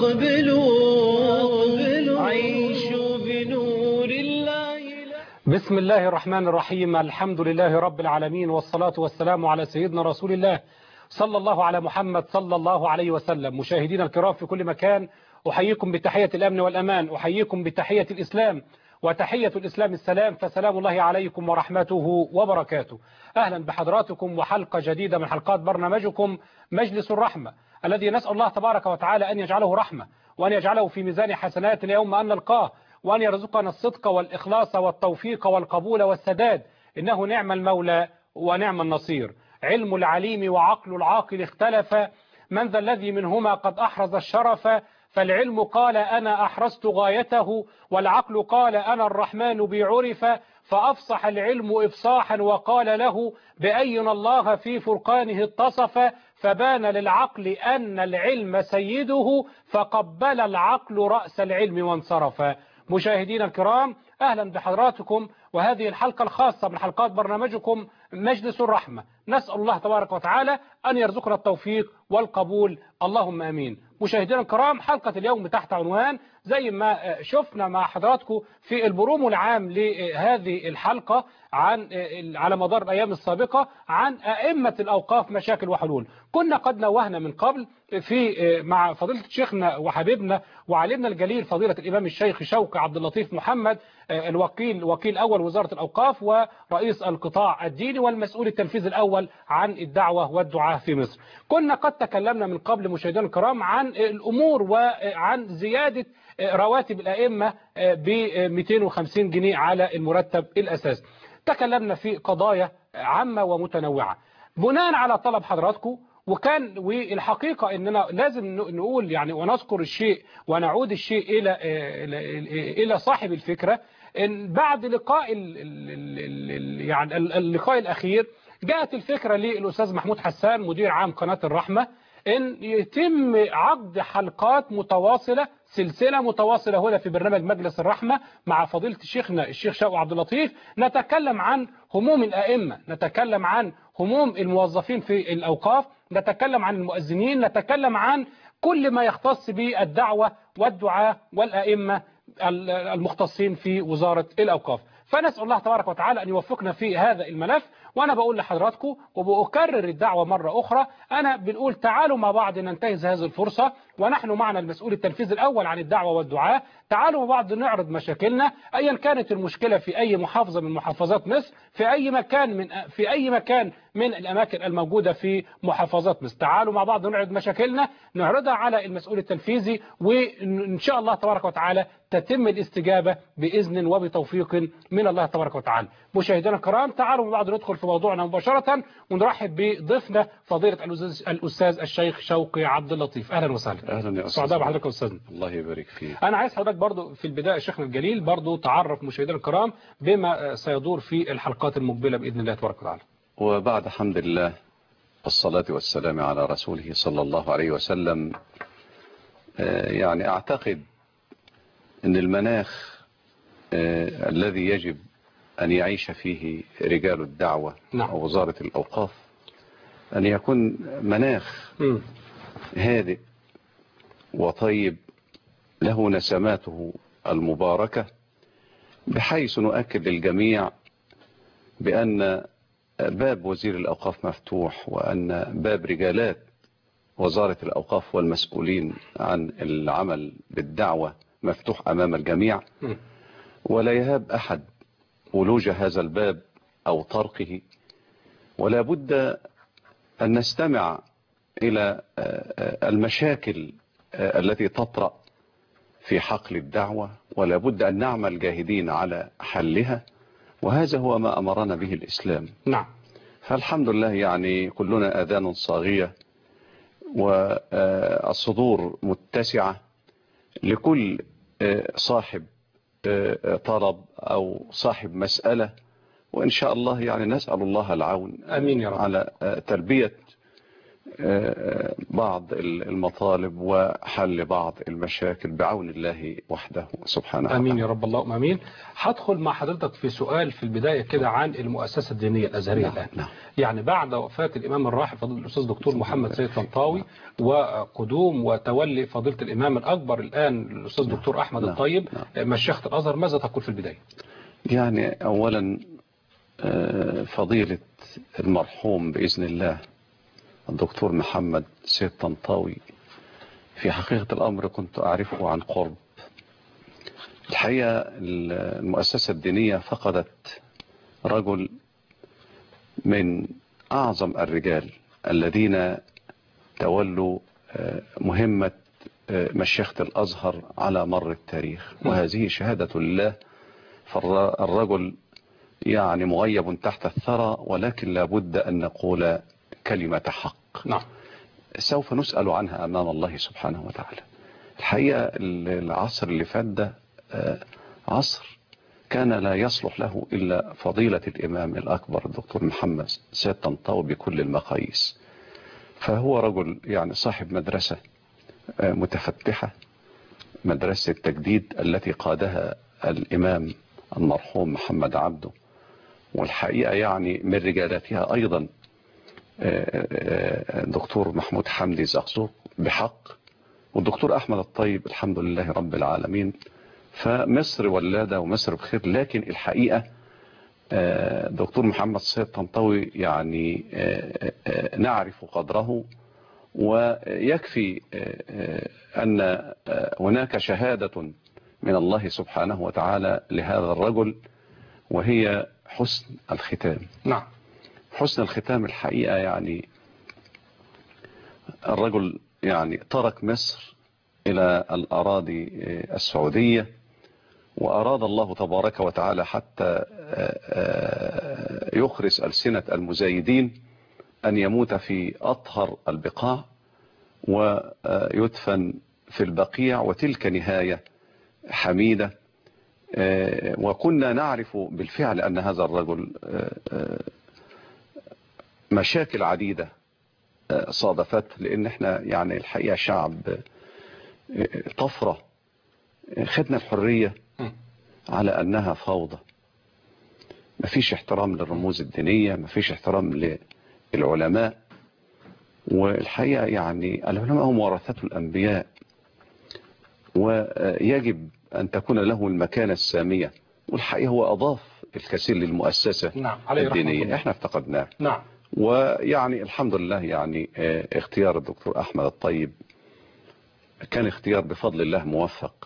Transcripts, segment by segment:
أقبلوا عيشوا بنور الله. بسم الله الرحمن الرحيم. الحمد لله رب العالمين، والصلاة والسلام على سيدنا رسول الله صلى الله على محمد صلى الله عليه وسلم. مشاهدينا الكرام في كل مكان، أحييكم بتحية الأمن والأمان، أحييكم بتحية الإسلام، وتحية الإسلام السلام، فسلام الله عليكم ورحمته وبركاته. أهلا بحضراتكم وحلقة جديدة من حلقات برنامجكم مجلس الرحمة، الذي نسأل الله تبارك وتعالى أن يجعله رحمة، وأن يجعله في ميزان حسناتنا يوم أن نلقاه، وأن يرزقنا الصدق والإخلاص والتوفيق والقبول والسداد، إنه نعم المولى ونعم النصير. علم العليم وعقل العاقل اختلف، من ذا الذي منهما قد أحرز الشرف؟ فالعلم قال أنا أحرزت غايته، والعقل قال أنا الرحمن بي عرف. فأفصح العلم إفصاحا وقال له بأين الله في فرقانه اتصف. فبان للعقل أن العلم سيده، فقبل العقل رأس العلم وانصرف. مشاهدينا الكرام، أهلا بحضراتكم، وهذه الحلقة الخاصة من حلقات برنامجكم مجلس الرحمة. نسأل الله تبارك وتعالى أن يرزقنا التوفيق والقبول، اللهم أمين. مشاهدينا الكرام، حلقة اليوم تحت عنوان زي ما شفنا مع حضراتكم في البرومو العام لهذه الحلقة على مدار الأيام السابقة عن أئمة الأوقاف مشاكل وحلول. كنا قد نوهنا من قبل مع فضيلة شيخنا وحبيبنا وعالمنا الجليل فضيلة الإمام الشيخ شوقي عبد اللطيف محمد، وكيل أول وزارة الأوقاف ورئيس القطاع الديني والمسؤول التنفيذي الأول عن الدعوة والدعاء في مصر. كنا قد تكلمنا من قبل مشاهدينا الكرام عن الأمور وعن زيادة رواتب الأئمة ب 250 جنيه على المرتب الأساسي. تكلمنا في قضايا عامة ومتنوعة بناء على طلب حضراتكم، والحقيقة اننا لازم نقول يعني ونذكر الشيء ونعود الشيء الى صاحب الفكرة. ان بعد لقاء يعني اللقاء الاخير جاءت الفكرة للأستاذ محمود حسان مدير عام قناة الرحمة ان يتم عقد حلقات متواصلة، سلسلة متواصلة هنا في برنامج مجلس الرحمة مع فضيلة شيخنا الشيخ شوقي عبد اللطيف، نتكلم عن هموم الأئمة، نتكلم عن هموم الموظفين في الأوقاف، نتكلم عن المؤذنين، نتكلم عن كل ما يختص بالدعوة والدعاء والأئمة المختصين في وزارة الأوقاف. فنسأل الله تبارك وتعالى أن يوفقنا في هذا الملف. وأنا بقول لحضراتكم وبأكرر الدعوة مرة أخرى، أنا بنقول تعالوا مع بعض ننتهز هذه الفرصة، ونحن معنا المسؤول التنفيذي الأول عن الدعوة والدعاء. تعالوا مع بعض نعرض مشاكلنا أيا كانت المشكلة في أي محافظة من محافظات مصر، في أي مكان من الأماكن الموجودة في محافظات مصر. تعالوا مع بعض نعرض مشاكلنا، نعرضها على المسؤول التنفيذي، وإن شاء الله تبارك وتعالى تتم الاستجابة بإذن وبتوفيق من الله تبارك وتعالى. مشاهدينا الكرام، تعالوا مع بعض ندخل في موضوعنا مباشرة ونرحب بضيفنا فضيلة الأستاذ الشيخ شوقي عبد اللطيف. أهلا وسهلا. أهلا يا أستاذ. سعداء بحضرتك يا أستاذنا. الله يبارك فيك. أنا عايز حضرتك برضو في البداية شيخنا الجليل برضو تعرف مشاهدينا الكرام بما سيدور في الحلقات المقبلة بإذن الله تبارك وتعالى. وبعد حمد الله والصلاة والسلام على رسوله صلى الله عليه وسلم، يعني أعتقد أن المناخ الذي يجب أن يعيش فيه رجال الدعوة ووزارة الأوقاف أن يكون مناخ هادئ وطيب له نسماته المباركة، بحيث نؤكد للجميع بأن باب وزير الأوقاف مفتوح، وأن باب رجالات وزارة الأوقاف والمسؤولين عن العمل بالدعوة مفتوح أمام الجميع، ولا يهاب أحد ولوج هذا الباب أو طرقه. ولا بد أن نستمع إلى المشاكل التي تطرأ في حقل الدعوة، ولا بد أن نعمل جاهدين على حلها، وهذا هو ما أمرنا به الإسلام. نعم. فالحمد لله يعني كلنا آذان صاغية والصدور متسعة لكل صاحب طلب أو صاحب مسألة، وإن شاء الله يعني نسأل الله العون أمين يا رب على تلبية بعض المطالب وحل بعض المشاكل بعون الله وحده سبحانه وتعالى. امين يا رب، اللهم امين. هدخل مع حضرتك في سؤال في البدايه كده عن المؤسسه الدينيه الازهريه الان. يعني بعد وفاه الامام الراحل فضيله الاستاذ دكتور محمد سيد طنطاوي وقدوم وتولي فضيله الامام الاكبر الان الاستاذ دكتور احمد الطيب مشيخه الازهر، ماذا تقول في البدايه؟ يعني اولا فضيله المرحوم باذن الله الدكتور محمد سيد طنطاوي في حقيقة الأمر كنت أعرفه عن قرب. الحقيقة المؤسسة الدينية فقدت رجل من أعظم الرجال الذين تولوا مهمة مشيخة الأزهر على مر التاريخ، وهذه شهادة لله. فالرجل يعني مغيب تحت الثرى، ولكن لابد أن نقول كلمة حق. نعم. سوف نسأل عنها أمام الله سبحانه وتعالى. الحقيقة العصر اللي فات ده عصر كان لا يصلح له إلا فضيلة الإمام الأكبر الدكتور محمد سيد طنطاوي بكل المقاييس. فهو رجل يعني صاحب مدرسة متفتحة، مدرسة التجديد التي قادها الإمام المرحوم محمد عبده، والحقيقة يعني من رجالاتها أيضا دكتور محمود حمدي زقزوق بحق، والدكتور أحمد الطيب الحمد لله رب العالمين. فمصر ولادة ومصر بخير. لكن الحقيقة دكتور محمد سيد طنطاوي يعني نعرف قدره، ويكفي أن هناك شهادة من الله سبحانه وتعالى لهذا الرجل، وهي حسن الختام. نعم. حسن الختام الحقيقة يعني الرجل يعني ترك مصر إلى الأراضي السعودية، وأراد الله تبارك وتعالى حتى يخرس ألسنة المزايدين أن يموت في أطهر البقاع ويدفن في البقيع، وتلك نهاية حميدة. وكنا نعرف بالفعل أن هذا الرجل مشاكل عديدة صادفت، لأن احنا يعني الحقيقة شعب طفرة، خدنا الحرية على أنها فوضى، مفيش احترام للرموز الدينية، مفيش احترام للعلماء. والحقيقة يعني العلماء هم ورثة الأنبياء، ويجب أن تكون له المكانة السامية، والحقيقة هو أضاف الكثير للمؤسسة الدينية احنا افتقدناه. نعم. ويعني الحمد لله يعني اختيار الدكتور أحمد الطيب كان اختيار بفضل الله موفق،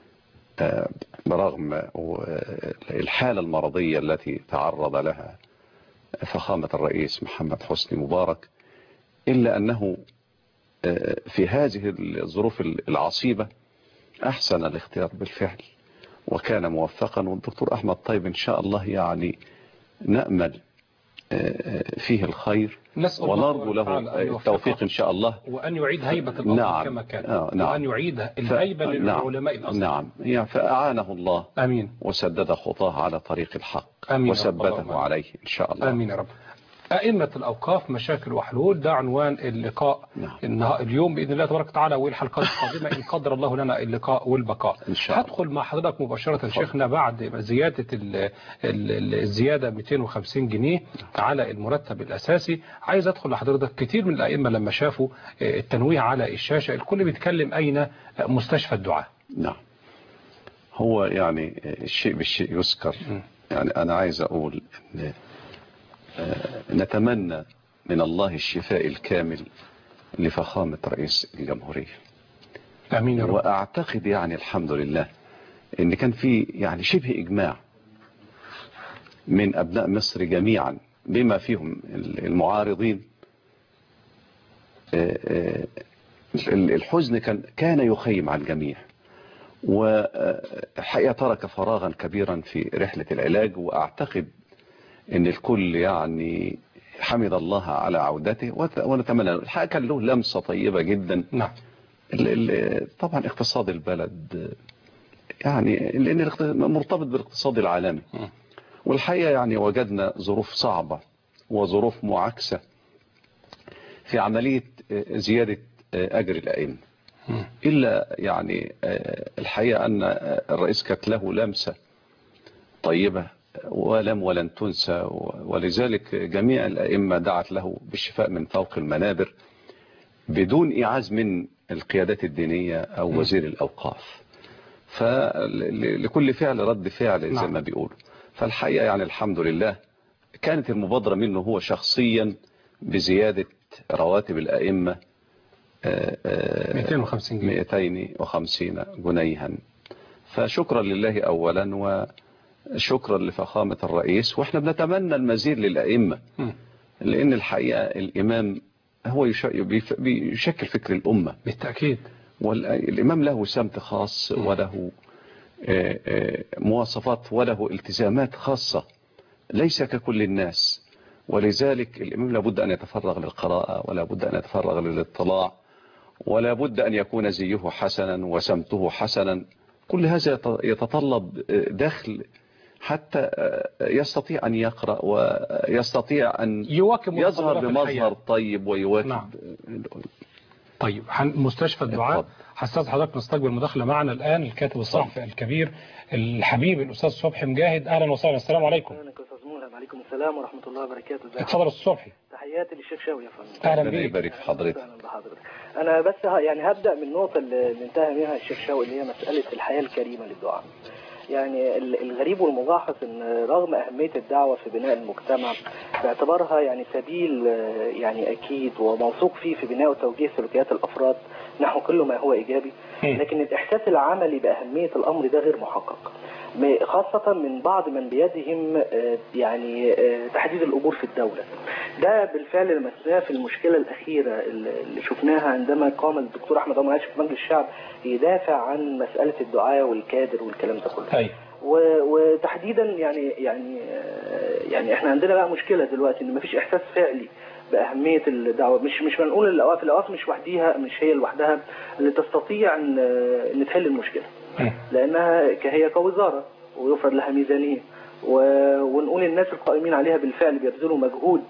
برغم الحالة المرضية التي تعرض لها فخامة الرئيس محمد حسني مبارك، إلا أنه في هذه الظروف العصيبة أحسن الاختيار بالفعل وكان موفقا. والدكتور أحمد طيب إن شاء الله يعني نأمل فيه الخير ونرجو له التوفيق إن شاء الله، وأن يعيد هيبة الأرض كما كان. نعم. وأن يعيد الهيبة للعلماء الأصل. نعم. يعني فأعانه الله. أمين. وسدد خطاه على طريق الحق. أمين. وثبته عليه إن شاء الله. أمين يا رب. أئمة الأوقاف مشاكل وحلول، ده عنوان اللقاء. نعم. اليوم بإذن الله تبارك وتعالى، والحلقات القادمة إن قدر الله لنا اللقاء والبقاء. إن شاء الله. هدخل مع حضرتك مباشرة شيخنا بعد زيادة الزيادة 250 جنيه على المرتب الأساسي. عايز أدخل لحضرتك، كتير من الأئمة لما شافوا التنويه على الشاشة الكل بيتكلم أين مستشفى الدعاء. نعم. هو يعني الشيء بالشيء يذكر. يعني أنا عايز أقول إن نتمنى من الله الشفاء الكامل لفخامة رئيس الجمهورية. آمين يا رب. وأعتقد يعني الحمد لله إن كان في يعني شبه إجماع من أبناء مصر جميعا بما فيهم المعارضين. الحزن كان يخيم على الجميع، والحقيقة ترك فراغا كبيرا في رحلة العلاج. وأعتقد ان الكل يعني حمد الله على عودته، ونتمنى. الحقيقة كان له لمسة طيبة جدا. نعم. طبعا اقتصاد البلد يعني لان مرتبط بالاقتصاد العالمي، والحقيقة يعني وجدنا ظروف صعبة وظروف معاكسة في عملية زيادة أجر الأئمة، إلا يعني الحقيقة أن الرئيس كانت له لمسة طيبة ولن تنسى، ولذلك جميع الأئمة دعت له بالشفاء من فوق المنابر بدون إيعاز من القيادات الدينية أو وزير الأوقاف. فلكل فعل رد فعل زي ما بيقولوا. فالحقيقة يعني الحمد لله كانت المبادرة منه هو شخصيا بزيادة رواتب الأئمة 250 جنيها. فشكرا لله أولا وشكرا لفخامة الرئيس، وإحنا بنتمنى المزيد للأئمة، لأن الحقيقة الإمام هو بيشكل فكر الأمة بالتأكيد، والإمام له سمت خاص وله مواصفات وله التزامات خاصة ليس ككل الناس، ولذلك الإمام لابد أن يتفرغ للقراءة ولا بد أن يتفرغ للاطلاع ولا بد أن يكون زيه حسنا وسمته حسنا. كل هذا يتطلب دخل حتى يستطيع أن يقرأ ويستطيع أن يظهر بمظهر طيب ويواكب. طيب مستشفى الدعاء حساس حضرتك نستقبل مداخلة معنا الآن الكاتب الصحفي الكبير الحبيب الأستاذ صبحي مجاهد. أهلا وسهلا. السلام عليكم. وعليكم السلام ورحمة الله وبركاته. اتفضل أستاذ صبحي. تحياتي للشيخ شاوي يا فندم. أهلا بيك. يبارك في حضرتك. أهلا بحضرتك. أنا بس يعني هبدأ من النقطة اللي انتهى منها الشيخ شاوي اللي هي مسألة الحياة الكريمة للدعاء. يعني الغريب والملاحظ ان رغم اهمية الدعوة في بناء المجتمع باعتبارها يعني سبيل يعني اكيد وموثوق فيه في بناء وتوجيه سلوكيات الافراد نحو كل ما هو ايجابي، لكن الاحساس العملي باهمية الامر ده غير محقق، خاصة من بعض من بيدهم يعني تحديد الامور في الدولة. ده بالفعل لمسناه في المشكلة الاخيرة اللي شفناها عندما قام الدكتور احمد عمر عاشر في مجلس الشعب يدافع عن مسألة الدعاء والكادر والكلام ده كله. وتحديدا يعني احنا عندنا بقى مشكلة دلوقتي ان مفيش احساس فعلي بأهمية الدعوة. مش بنقول الأوقاف مش وحديها، مش هي لوحدها اللي تستطيع ان تحل المشكلة، لانها هي كوزارة ويفرض لها ميزانية، ونقول الناس القائمين عليها بالفعل بيبذلوا مجهود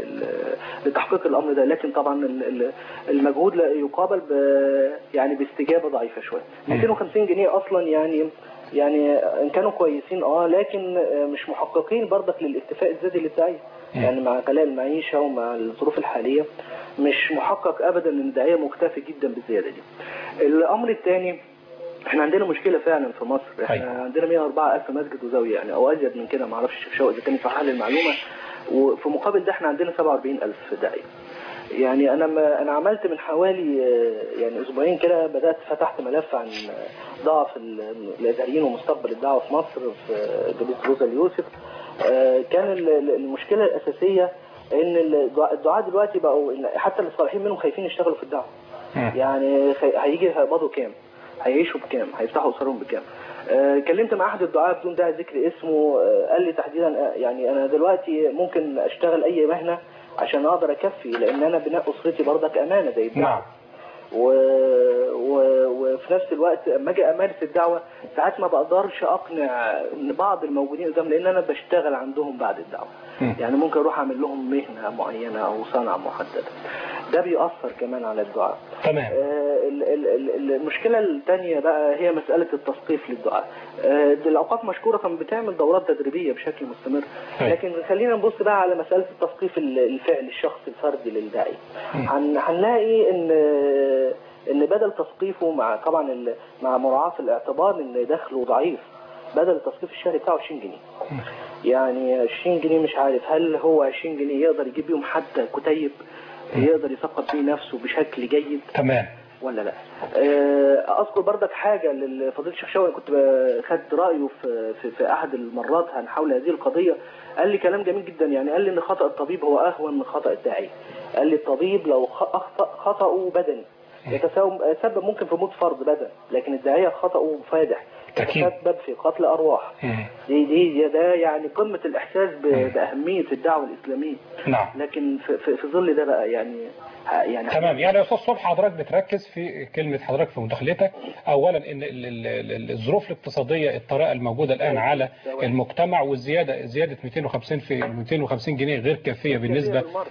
لتحقيق الامر ده، لكن طبعا المجهود لا يقابل يعني باستجابة ضعيفة شوية. 250 جنيه اصلا يعني ان كانوا كويسين لكن مش محققين برضك للاكتفاء الذاتي للداعية، يعني مع غلاء المعيشة ومع الظروف الحالية مش محقق ابدا ان الداعية مكتفي جدا بالزيادة دي. الامر الثاني، احنا عندنا مشكلة فعلا في مصر، احنا عندنا 104,000 مسجد وزاوية يعني او ازيد من كده، ما اعرفش الشيخ شوقي اذا كان صحيح المعلومة، وفي مقابل ده احنا عندنا 47,000 داعية. يعني انا عملت من حوالي يعني اسبوعين كده بدأت فتحت ملف عن ضعف الاداريين ومستقبل الدعوة في مصر في جلسة روزا اليوسف. كان المشكلة الاساسية ان الدعاة دلوقتي بقوا حتى الصالحين منهم خايفين يشتغلوا في الدعوة، يعني هيجي هيقبضوا كام، هيعيشوا بكام، هيفتحوا اسرهم بكام. كلمت مع احد الدعاة بدون داعي ذكر اسمه، قال لي تحديدا يعني انا دلوقتي ممكن اشتغل اي مهنة عشان اقدر اكفي، لان انا بناء اسرتي برضك امانة زي الدعوة. وفي نفس الوقت اما اجي امارس الدعوة ساعات ما بقدرش اقنع بعض الموجودين قدام، لان انا بشتغل عندهم بعد الدعوة. يعني ممكن اروح اعمل لهم مهنة معينة او صنعة محددة، ده بيأثر كمان على الدعاء. تمام. المشكلة الثانية بقى هي مسألة التثقيف للدعاء. الأوقاف مشكورة كان بتعمل دورات تدريبية بشكل مستمر، لكن خلينا نبص بقى على مسألة التثقيف الفعلي الشخصي الفردي للداعي. هنلاقي ان بدل تثقيفه مع طبعا مع مراعاة الاعتبار ان دخله ضعيف، بدل التثقيف الشهري بتاعه 20 جنيه. يعني 20 جنيه مش عارف هل هو 20 جنيه يقدر يجيب بيهم حتى كتيب يقدر يثقف بيه نفسه بشكل جيد، تمام ولا لا؟ اذكر بردك حاجه لفضيله الشيخ شوقي كنت خدت رايه في احد المرات عن حول هذه القضيه، قال لي كلام جميل جدا. يعني قال لي ان خطا الطبيب هو اهون من خطا الداعيه. قال لي الطبيب لو اخطا خطاه بدني يتسبب ممكن في موت فرد بدن، لكن الداعيه خطاه فادح يتسبب في قتل ارواح. ده يعني قمه الاحساس باهميه الدعوه الاسلاميه. نعم. لكن في ظل ده بقى يعني تمام. يعني يا استاذ صبحي حضرتك بتركز في كلمه حضرتك في مداخلتك اولا ان الظروف الاقتصاديه الطارئه الموجوده الان على المجتمع، والزياده 250 جنيه غير كافيه بالنسبه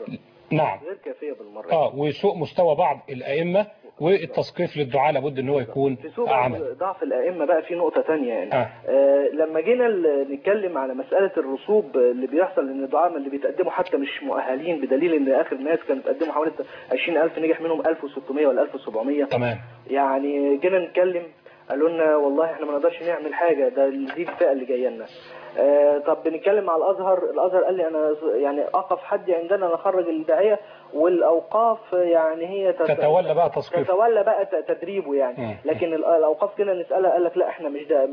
نعم. غير كافيه بالمره. وسوء مستوى بعض الائمه والتثقيف للدعاء لابد ان هو يكون في سوء عمل. ضعف الائمه بقى في نقطه ثانيه يعني. لما جينا نتكلم على مساله الرسوب اللي بيحصل، ان الدعاء اللي بيتقدموا حتى مش مؤهلين، بدليل ان اخر ناس كانت بتقدموا حوالي 20,000 نجح منهم 1600 ولا 1700. تمام. يعني جينا نتكلم قالوا لنا والله احنا ما نقدرش نعمل حاجه، ده دي الفئه اللي جايه لنا. طب بنتكلم مع الازهر قال لي انا يعني اقف حدي عندنا نخرج الداعيه، والاوقاف يعني هي تتولى بقى تصفيفه، تتولى بقى تدريبه يعني. لكن الاوقاف كده نسالها قال لك لا احنا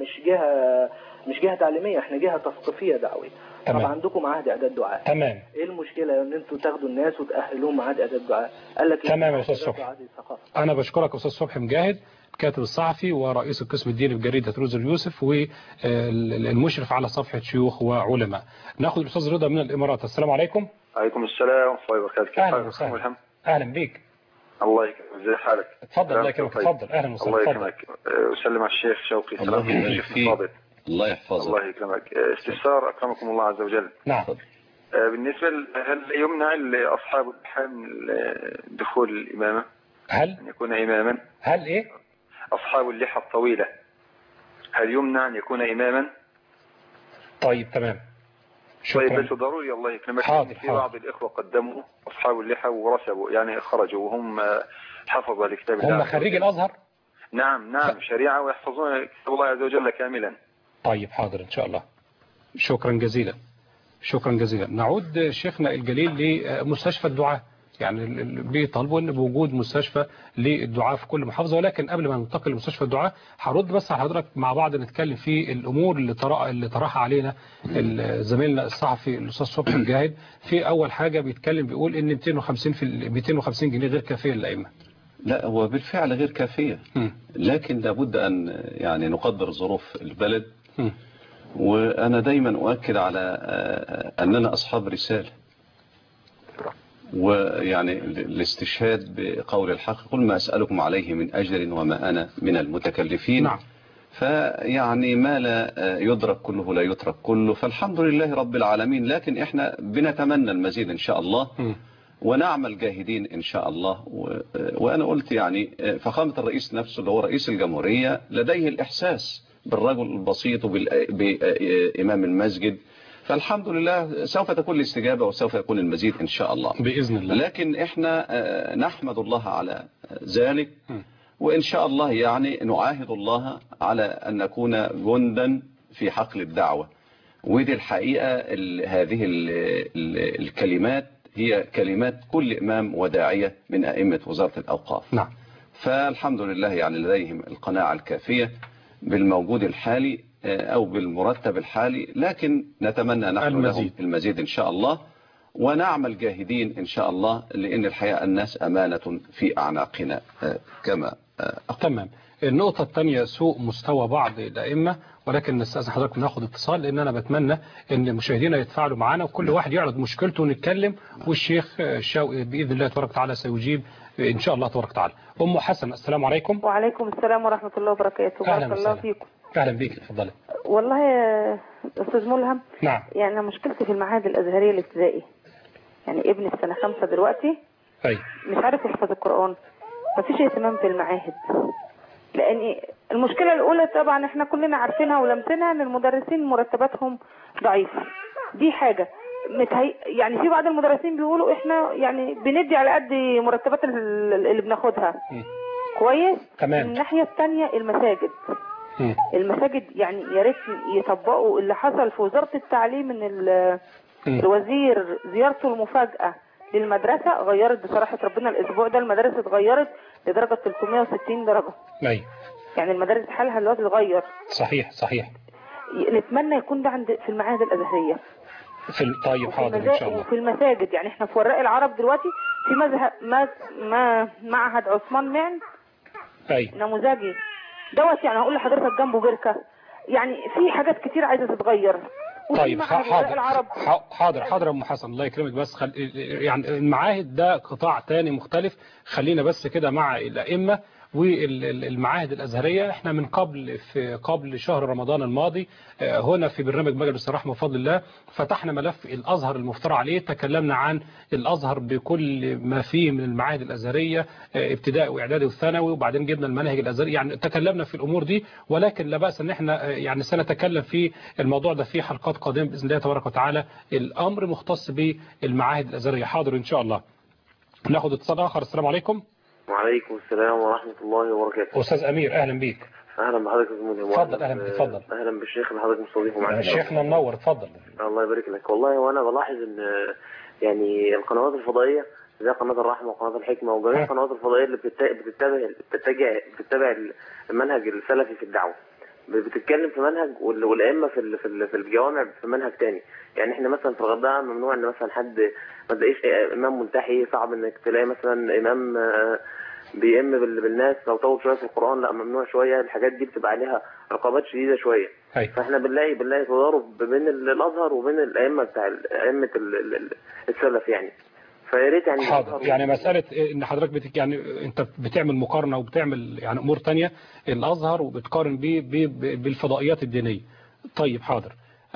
مش جهه تعليميه، احنا جهه تثقيفيه دعويه. طب عندكم معاهد اعداد دعاء. تمام. ايه المشكله ان انتوا تاخدوا الناس وتاهلوهم معاهد اعداد دعاء؟ قال لك تمام يا استاذ صبحي. انا بشكرك يا استاذ صبحي مجاهد، الكاتب الصحفي ورئيس القسم الديني في جريدة روز اليوسف والمشرف على صفحة شيوخ وعلماء. ناخذ الأستاذ رضا من الإمارات. السلام عليكم. عليكم السلام ورحمة الله وبركاته. أهلا وسهلا. أهلا بيك. الله يكرمك. ازي حالك؟ تفضل. الله يكرمك. تفضل. أهلا وسهلا. الله يكرمك. أسلم على الشيخ شوقي. الله يبارك فيك. الله يحفظك. الله يكرمك. استفسار أكرمكم الله عز وجل. نعم. بالنسبة هل يمنع لأصحاب اللحم دخول الإمامة؟ هل أن يكون إماما؟ هل إيه؟ أصحاب اللحى الطويلة هل يمنع أن يكون إماما؟ طيب تمام. شكرا. طيب بس ضروري الله يكرمك. في بعض الإخوة قدموا أصحاب اللحى ورسبوا يعني خرجوا وهم حفظوا لكتاب الله. هم خريج الأزهر؟ نعم شريعة ويحفظون كتاب الله عز وجل كاملا. طيب حاضر إن شاء الله. شكرا جزيلا. شكرا جزيلا. نعود شيخنا الجليل لمستشفى الدعاء. يعني بيطالبوا ان بوجود مستشفى للدعاء في كل محافظه، ولكن قبل ما ننتقل لمستشفى الدعاء هرد بس على حضرتك مع بعض نتكلم في الامور اللي طرحها علينا زميلنا الصحفي الاستاذ صبحي مجاهد. في اول حاجه بيتكلم بيقول ان 250 جنيه غير كافيه للائمه. لا هو بالفعل غير كافيه، لكن لابد ان يعني نقدر ظروف البلد. وانا دايما اؤكد على اننا اصحاب رساله، ويعني الاستشهاد بقول الحق قل ما أسألكم عليه من أجر وما أنا من المتكلفين. نعم. فيعني ما لا يدرك كله لا يترك كله، فالحمد لله رب العالمين. لكن احنا بنتمنى المزيد إن شاء الله ونعمل جاهدين إن شاء الله. وأنا قلت يعني فخامة الرئيس نفسه اللي هو رئيس الجمهورية لديه الإحساس بالرجل البسيط وبإمام المسجد، فالحمد لله سوف تكون الاستجابة وسوف يكون المزيد إن شاء الله بإذن الله. لكن احنا نحمد الله على ذلك، وإن شاء الله يعني نعاهد الله على أن نكون جندا في حقل الدعوة. ودي الحقيقة هذه الكلمات هي كلمات كل إمام وداعية من أئمة وزارة الأوقاف. نعم. فالحمد لله يعني لديهم القناعة الكافية بالموجود الحالي أو بالمرتب الحالي، لكن نتمنى نحن لهم المزيد إن شاء الله ونعمل جاهدين إن شاء الله، لأن الحقيقة الناس أمانة في أعناقنا كما تمام. النقطة الثانية سوء مستوى بعض الأئمة، ولكن نستأذن حضرتك ناخد اتصال، لأن أنا بتمنى أن مشاهدينا يتفاعلوا معنا وكل واحد يعرض مشكلته ونتكلم، والشيخ شوقي بإذن الله تبارك وتعالى سيجيب إن شاء الله تبارك وتعالى. أم حسن السلام عليكم. وعليكم السلام ورحمة الله وبركاته. بارك الله فيكم. أهلا بيك. اتفضلي. والله يا أستاذ ملهم. نعم. يعني أنا مشكلتي في المعاهد الأزهرية الابتدائي، يعني ابني في سنة 5 دلوقتي. مش عارف يحفظ القرآن، مفيش اهتمام في المعاهد. لأن المشكلة الأولى طبعا احنا كلنا عارفينها ولمسناها ان المدرسين مرتباتهم ضعيفة. دي حاجة يعني في بعض المدرسين بيقولوا احنا يعني بندي على قد مرتبات اللي بناخدها. كويس. تمام. الناحية الثانية المساجد يعني يا ريت يطبقوا اللي حصل في وزارة التعليم ان الوزير زيارته المفاجأة للمدرسة غيرت بصراحة ربنا الاسبوع ده المدارس اتغيرت لدرجة 360 درجة. يعني المدارس حالها دلوقتي اتغير. صحيح. نتمنى يكون ده في المعاهد الازهريه. طيب حاضر ان شاء الله. وفي المساجد، يعني احنا في وراء العرب دلوقتي في معهد عثمان معن نموذجي دوت، يعني هقول لحضرتك جنبه بركه، يعني في حاجات كتير عايزه تتغير. طيب حاضر ام حسن الله يكرمك. بس يعني المعاهد ده قطاع تاني مختلف، خلينا بس كده مع الائمه والمعاهد الأزهرية. احنا من قبل شهر رمضان الماضي هنا في برنامج مجلس الرحمة بفضل الله فتحنا ملف الأزهر المفترى عليه، تكلمنا عن الأزهر بكل ما فيه من المعاهد الأزهرية ابتداء وإعدادي وثانوي، وبعدين جبنا المناهج الأزهرية، يعني تكلمنا في الأمور دي، ولكن لا بأس ان احنا يعني سنتكلم في الموضوع ده في حلقات قادمة بإذن الله تبارك وتعالى. الأمر مختص بالمعاهد الأزهرية. حاضر إن شاء الله. ناخد اتصال آخر. السلام عليكم. وعليكم السلام ورحمة الله وبركاته. أستاذ أمير أهلا بيك. أهلا بحضرتك يا زميلي. اتفضل. أهلا بك. اتفضل. أهلا بالشيخ اللي حضرتك مستضيفه معانا. شيخنا منور. اتفضل. الله يبارك لك. والله وأنا بلاحظ إن يعني القنوات الفضائية زي قناة الرحمة وقناة الحكمة وجميع القنوات الفضائية اللي بتتبع المنهج السلفي في الدعوة بتتكلم في منهج، والأئمة في الجوامع في منهج تاني. يعني احنا مثلا في الغردقة ممنوع ان مثلا حد ما تلاقيش امام ملتحي، صعب انك تلاقي مثلا امام بيئم بالناس لو طول شويه في القرآن، لا ممنوع شويه. الحاجات دي بتبقى عليها رقابات شديده شويه. فاحنا بنلاقي تضارب بين الازهر وبين الائمه بتاع ائمه السلف يعني. فيا ريت يعني حاضر. يعني مسألة ان حضرتك يعني انت بتعمل مقارنة وبتعمل يعني امور تانية الازهر وبتقارن بيه بالفضائيات الدينية. طيب حاضر.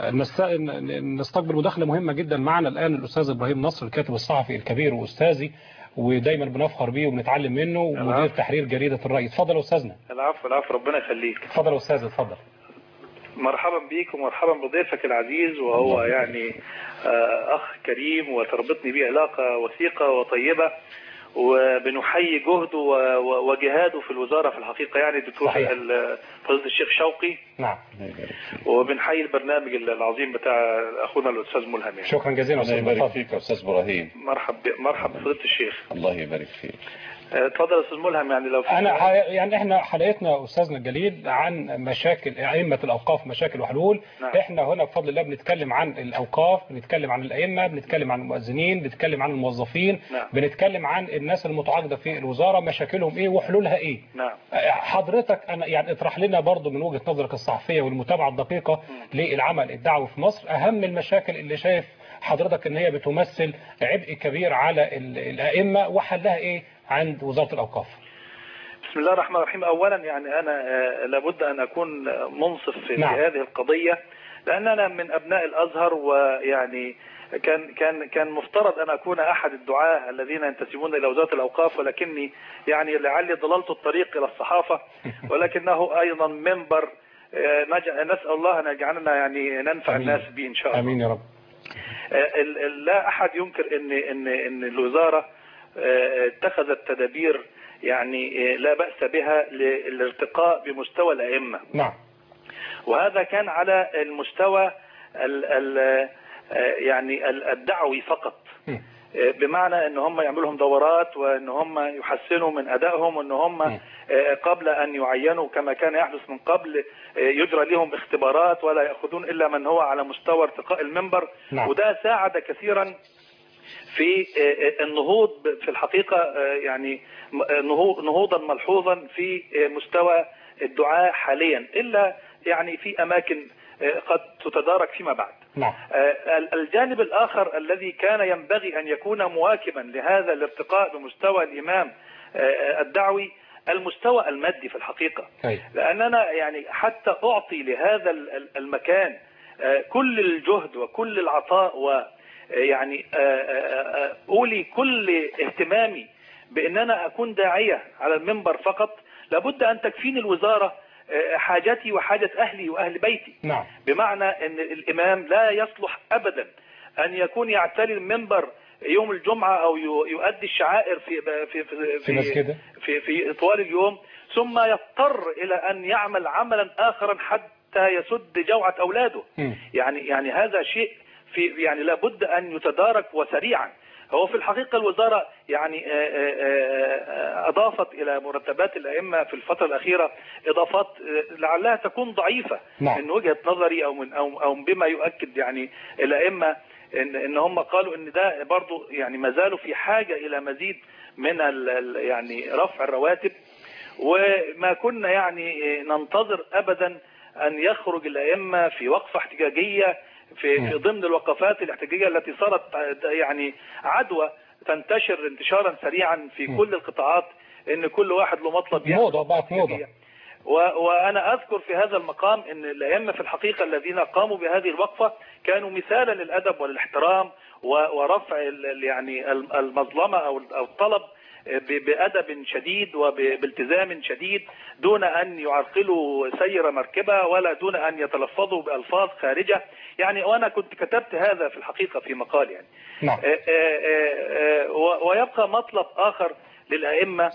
نستقبل مداخلة مهمة جدا معنا الآن الأستاذ إبراهيم نصر الكاتب الصحفي الكبير وأستاذي ودايما بنفخر بيه وبنتعلم منه ومدير تحرير جريدة الرأي. اتفضل أستاذنا. العفو ربنا يخليك. اتفضل يا أستاذ. اتفضل. مرحبا بيك ومرحبا بضيفك العزيز، وهو يعني أخ كريم وتربطني به علاقة وثيقة وطيبة، وبنحيي جهده وجهاده في الوزارة في الحقيقة يعني الدكتور فضيلة الشيخ شوقي. نعم. وبنحيي البرنامج العظيم بتاع أخونا الأستاذ ملهم يعني. شكرا جزيلا. الله يبارك فيك يا أستاذ إبراهيم. مرحبا فضيلة الشيخ. الله يبارك فيك. اتفضل أستاذ ملهم. يعني لو يعني احنا حلقتنا أستاذنا الجليل عن مشاكل أئمة الأوقاف، مشاكل وحلول. نعم. احنا هنا بفضل الله بنتكلم عن الأوقاف، بنتكلم عن الأئمة، بنتكلم عن المؤذنين، بنتكلم عن الموظفين. نعم. بنتكلم عن الناس المتعاقدة في الوزارة، مشاكلهم ايه وحلولها ايه. نعم. حضرتك أنا يعني اطرح لنا برضو من وجهة نظرك الصحفية والمتابعة الدقيقة للعمل الدعوي في مصر أهم المشاكل اللي شايف حضرتك ان هي بتمثل عبء كبير على الأئمة وحلها ايه عند وزارة الأوقاف. بسم الله الرحمن الرحيم. أولا يعني أنا لابد أن أكون منصف في هذه القضية، لأن أنا من أبناء الأزهر، ويعني كان مفترض أن أكون أحد الدعاة الذين ينتسبون إلى وزارة الأوقاف، ولكني يعني لعلي ضللت الطريق إلى الصحافة، ولكنه أيضا منبر نسأل الله أن يجعلنا يعني ننفع الناس به إن شاء الله. آمين يا رب. لا أحد ينكر إن الوزارة اتخذت تدابير يعني لا بأس بها للارتقاء بمستوى الأئمة. نعم. وهذا كان على المستوى يعني الدعوي فقط، بمعنى ان هم يعملوا لهم دورات، وان هم يحسنوا من ادائهم، وان هم قبل ان يعينوا كما كان يحدث من قبل يجرى لهم اختبارات، ولا يأخذون الا من هو على مستوى ارتقاء المنبر. نعم. وده ساعد كثيرا في النهوض في الحقيقة، يعني نهوضا ملحوظا في مستوى الدعاء حاليا، إلا يعني في أماكن قد تتدارك فيما بعد. نعم. الجانب الآخر الذي كان ينبغي أن يكون مواكبا لهذا الارتقاء بمستوى الإمام الدعوي المستوى المادي في الحقيقة. لأننا يعني حتى أعطي لهذا المكان كل الجهد وكل العطاء، ويعني أولي كل اهتمامي بأن أنا أكون داعية على المنبر فقط، لابد أن تكفيني الوزارة حاجتي وحاجة أهلي وأهل بيتي. نعم. بمعنى أن الإمام لا يصلح أبدا أن يكون يعتلي المنبر يوم الجمعة أو يؤدي الشعائر في طوال اليوم، ثم يضطر إلى أن يعمل عملا آخرا حتى يسد جوعة أولاده. يعني هذا شيء يعني لابد أن يتدارك وسريعا. هو في الحقيقة الوزارة يعني أضافت إلى مرتبات الأئمة في الفترة الأخيرة إضافات لعلها تكون ضعيفة. نعم. من وجهة نظري أو بما يؤكد يعني الأئمة إن هم قالوا إن ده برضو يعني ما زالوا في حاجة إلى مزيد من يعني رفع الرواتب، وما كنا يعني ننتظر أبدا أن يخرج الأئمة في وقفة احتجاجية في ضمن الوقفات الاحتجاجية التي صارت يعني عدوى تنتشر انتشارا سريعا في كل القطاعات ان كل واحد له مطلب موضة بقت موضة. وأنا أذكر في هذا المقام أن الأئمة في الحقيقة الذين قاموا بهذه الوقفة كانوا مثالا للأدب والاحترام ورفع يعني المظلمة أو الطلب بأدب شديد وبالتزام شديد، دون أن يعرقلوا سير مركبة ولا دون أن يتلفظوا بألفاظ خارجة يعني. وأنا كنت كتبت هذا في الحقيقة في مقال يعني. نعم. ويبقى مطلب آخر للأئمة،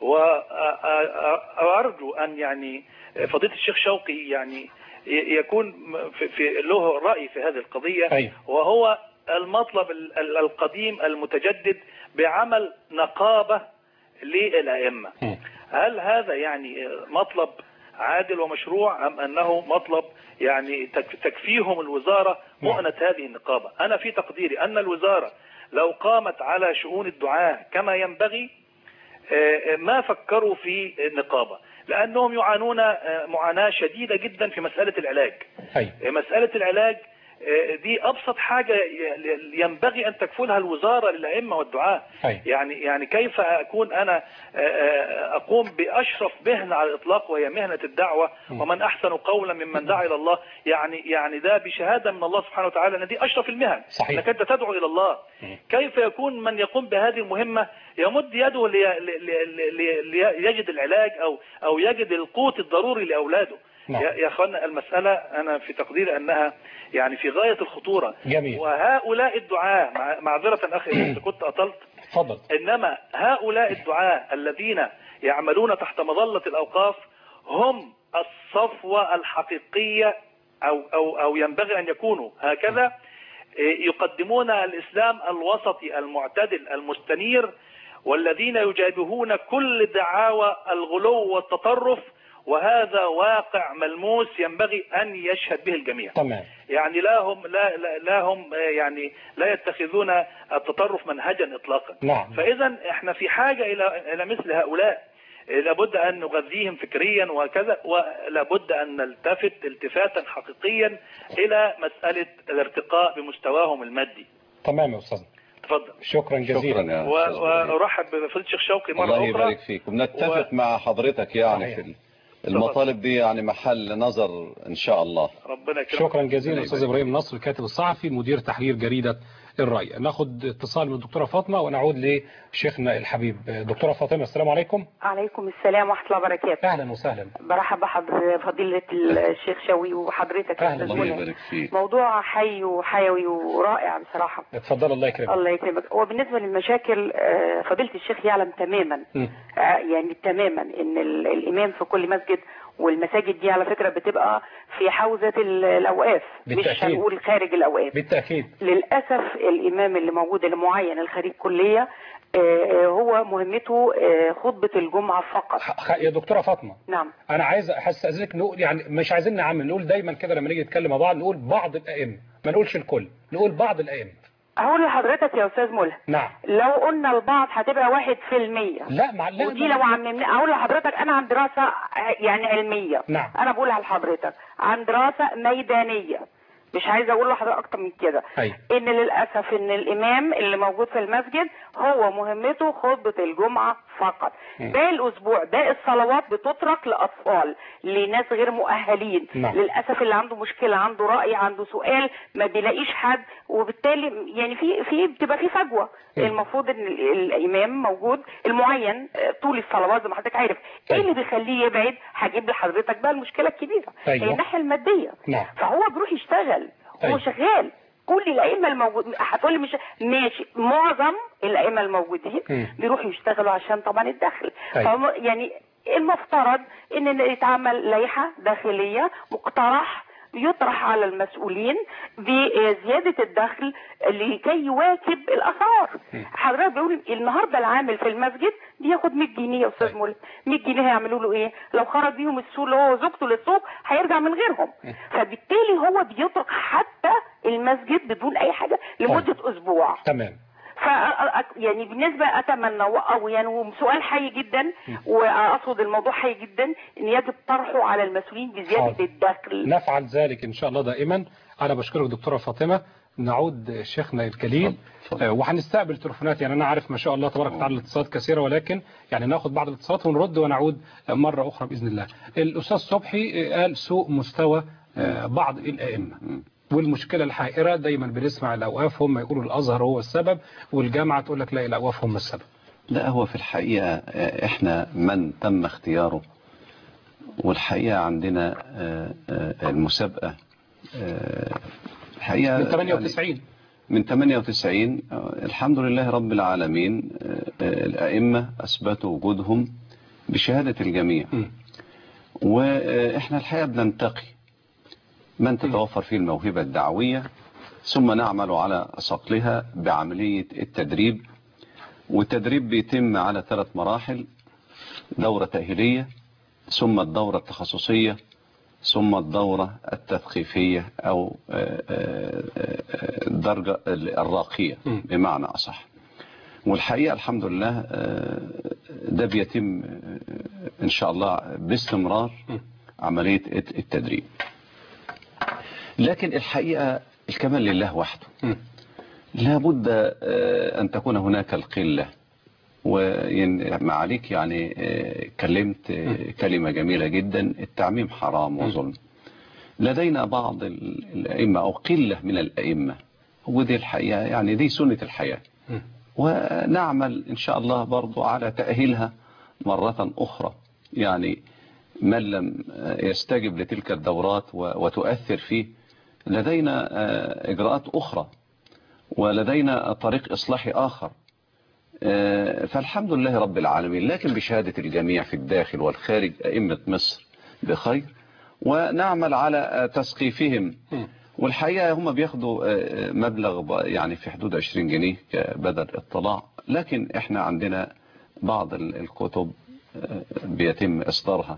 وأرجو أن يعني فضيلة الشيخ شوقي يعني يكون في له رأي في هذه القضية. وهو المطلب القديم المتجدد بعمل نقابة للأئمة. هل هذا يعني مطلب عادل ومشروع أم أنه مطلب يعني تكفيهم الوزارة مؤنة هذه النقابة؟ أنا في تقديري أن الوزارة لو قامت على شؤون الدعاة كما ينبغي ما فكروا في النقابة، لأنهم يعانون معاناة شديدة جدا في مسألة العلاج. مسألة العلاج دي أبسط حاجة ينبغي أن تكفلها الوزارة للأئمة والدعاة. يعني كيف أكون أنا أقوم بأشرف مهنة على الإطلاق وهي مهنة الدعوة، ومن أحسن قولا ممن دعا إلى الله، يعني ده بشهادة من الله سبحانه وتعالى أن دي أشرف المهن، أنك أنت تدعو إلى الله. كيف يكون من يقوم بهذه المهمة يمد يده ليجد العلاج أو يجد القوت الضروري لأولاده؟ يا أخوانا المسألة أنا في تقدير أنها يعني في غاية الخطورة. جميل. وهؤلاء الدعاة معذرة أخي إذا كنت أطلت، تفضل. إنما هؤلاء الدعاة الذين يعملون تحت مظلة الأوقاف هم الصفوة الحقيقية أو ينبغي أن يكونوا هكذا، يقدمون الإسلام الوسطي المعتدل المستنير، والذين يجابهون كل دعاوى الغلو والتطرف، وهذا واقع ملموس ينبغي أن يشهد به الجميع. تمام. يعني لا هم يعني لا يتخذون التطرف منهجا إطلاقا. نعم. فإذا احنا في حاجة إلى مثل هؤلاء، لابد أن نغذيهم فكريا وكذا، ولابد أن نلتفت التفاتا حقيقيا إلى مسألة الارتقاء بمستواهم المادي. تمام يا أستاذ. تفضل. شكرا جزيلا. وأرحب بفضيلة الشيخ شوقي مرة أخرى. الله يبارك فيك، ونتفق مع حضرتك يعني في المطالب دي يعني محل نظر إن شاء الله. ربنا يكرمك. شكرا جزيلا أستاذ إبراهيم نصر الكاتب الصحفي مدير تحرير جريدة الرأي. ناخد اتصال من الدكتورة فاطمة ونعود لشيخنا الحبيب. دكتورة فاطمة السلام عليكم. عليكم السلام ورحمة الله وبركاته. أهلا وسهلا. برحب بفضيلة الشيخ شوقي وحضرتك. أهلا. الله يبارك فيك. موضوع حي وحيوي ورائع بصراحة. اتفضل. الله يكرمك. الله يكرمك. وبالنسبة للمشاكل فضيلة الشيخ يعلم تماما يعني تماما ان الإمام في كل مسجد، والمساجد دي على فكرة بتبقى في حوزة الأوقاف، مش هنقول خارج الأوقاف. بالتأكيد. للأسف الإمام اللي موجود المعين الخريج كلية هو مهمته خطبة الجمعة فقط. يا دكتورة فاطمة. نعم. أنا عايز أستأذنك نقول يعني مش عايزين نعمم، نقول دايما كده لما نيجي نتكلم مع بعض نقول بعض الأئمة، ما نقولش الكل، نقول بعض الأئمة. هقول لحضرتك يا أستاذ ملهم. نعم. لو قلنا البعض هتبقى 1%. لا ودي لو عممنا أقول لحضرتك أنا عن دراسة يعني علمية. نعم. أنا بقولها لحضرتك عن دراسة ميدانية، مش عايزه اقول لحضرتك اكتر من كده. ان للاسف ان الامام اللي موجود في المسجد هو مهمته خطبه الجمعه فقط. باقي الاسبوع باقي الصلوات بتترك لاطفال، لناس غير مؤهلين. للاسف اللي عنده مشكله، عنده راي، عنده سؤال، ما بيلاقيش حد، وبالتالي يعني في بتبقى في فجوه. المفروض ان الامام موجود المعين طول الصلوات زي ما حضرتك عارف. ايه اللي بيخليه يبعد؟ هجيب لحضرتك بقى المشكله الكبيره هي الناحيه الماديه. فهو بيروح يشتغل، هو شغال. كل الائمه الموجودين هتقولي مش ماشي، معظم الائمه الموجودين بيروحوا يشتغلوا عشان طبعا الدخل. يعني المفترض ان يتعمل لائحه داخليه مقترح يطرح على المسؤولين بزيادة الدخل لكي يواكب الأسعار. حضرتك بيقول النهاردة العامل في المسجد بياخد 100 جنيه يا أستاذ مولى، 100 جنيه هيعملوا له إيه؟ لو خرج بيهم السوق اللي هو زوجته للسوق هيرجع من غيرهم. فبالتالي هو بيترك حتى المسجد بدون أي حاجة لمدة أسبوع. تمام. يعني بالنسبة أتمنى أو يعني سؤال حي جدا، وأقصد الموضوع حي جدا، إن يجب طرحه على المسؤولين بزيادة الدخل. نفعل ذلك إن شاء الله دائما. أنا بشكرك دكتورة فاطمة. نعود شيخنا الجليل وهنستقبل تليفونات. يعني أنا عارف ما شاء الله تبارك وتعالى الاتصالات كثيرة، ولكن يعني ناخد بعض الاتصالات ونرد ونعود مرة أخرى بإذن الله. الأستاذ صبحي قال سوء مستوى بعض الأئمة، والمشكلة الحائرة دايما بنسمع الأوقاف هم يقولوا الأزهر هو السبب، والجامعة تقول لك لا الأوقاف هم السبب. لا، هو في الحقيقة احنا من تم اختياره، والحقيقة عندنا المسابقة الحقيقة من 98 يعني من 98 الحمد لله رب العالمين الأئمة أثبتوا وجودهم بشهادة الجميع. وإحنا الحقيقة بننتقي من تتوفر فيه الموهبة الدعوية، ثم نعمل على صقلها بعملية التدريب. والتدريب بيتم على 3 مراحل: دورة تأهيلية، ثم الدورة التخصصية، ثم الدورة التثقيفية أو الدرجة الراقية بمعنى أصح. والحقيقة الحمد لله ده بيتم إن شاء الله باستمرار عملية التدريب. لكن الحقيقة الكمال لله وحده، لا بد أن تكون هناك القلة. ومعاليك يعني كلمت كلمة جميلة جدا: التعميم حرام وظلم. لدينا بعض الأئمة أو قلة من الأئمة، ودي الحقيقة يعني دي سنة الحياة، ونعمل إن شاء الله برضو على تأهيلها مرة أخرى. يعني من لم يستجب لتلك الدورات وتؤثر فيه، لدينا إجراءات أخرى ولدينا طريق إصلاحي آخر. فالحمد لله رب العالمين، لكن بشهادة الجميع في الداخل والخارج أئمة مصر بخير، ونعمل على تثقيفهم. والحقيقة هم بياخدوا مبلغ يعني في حدود 20 جنيه بدل اطلاع، لكن احنا عندنا بعض الكتب بيتم إصدارها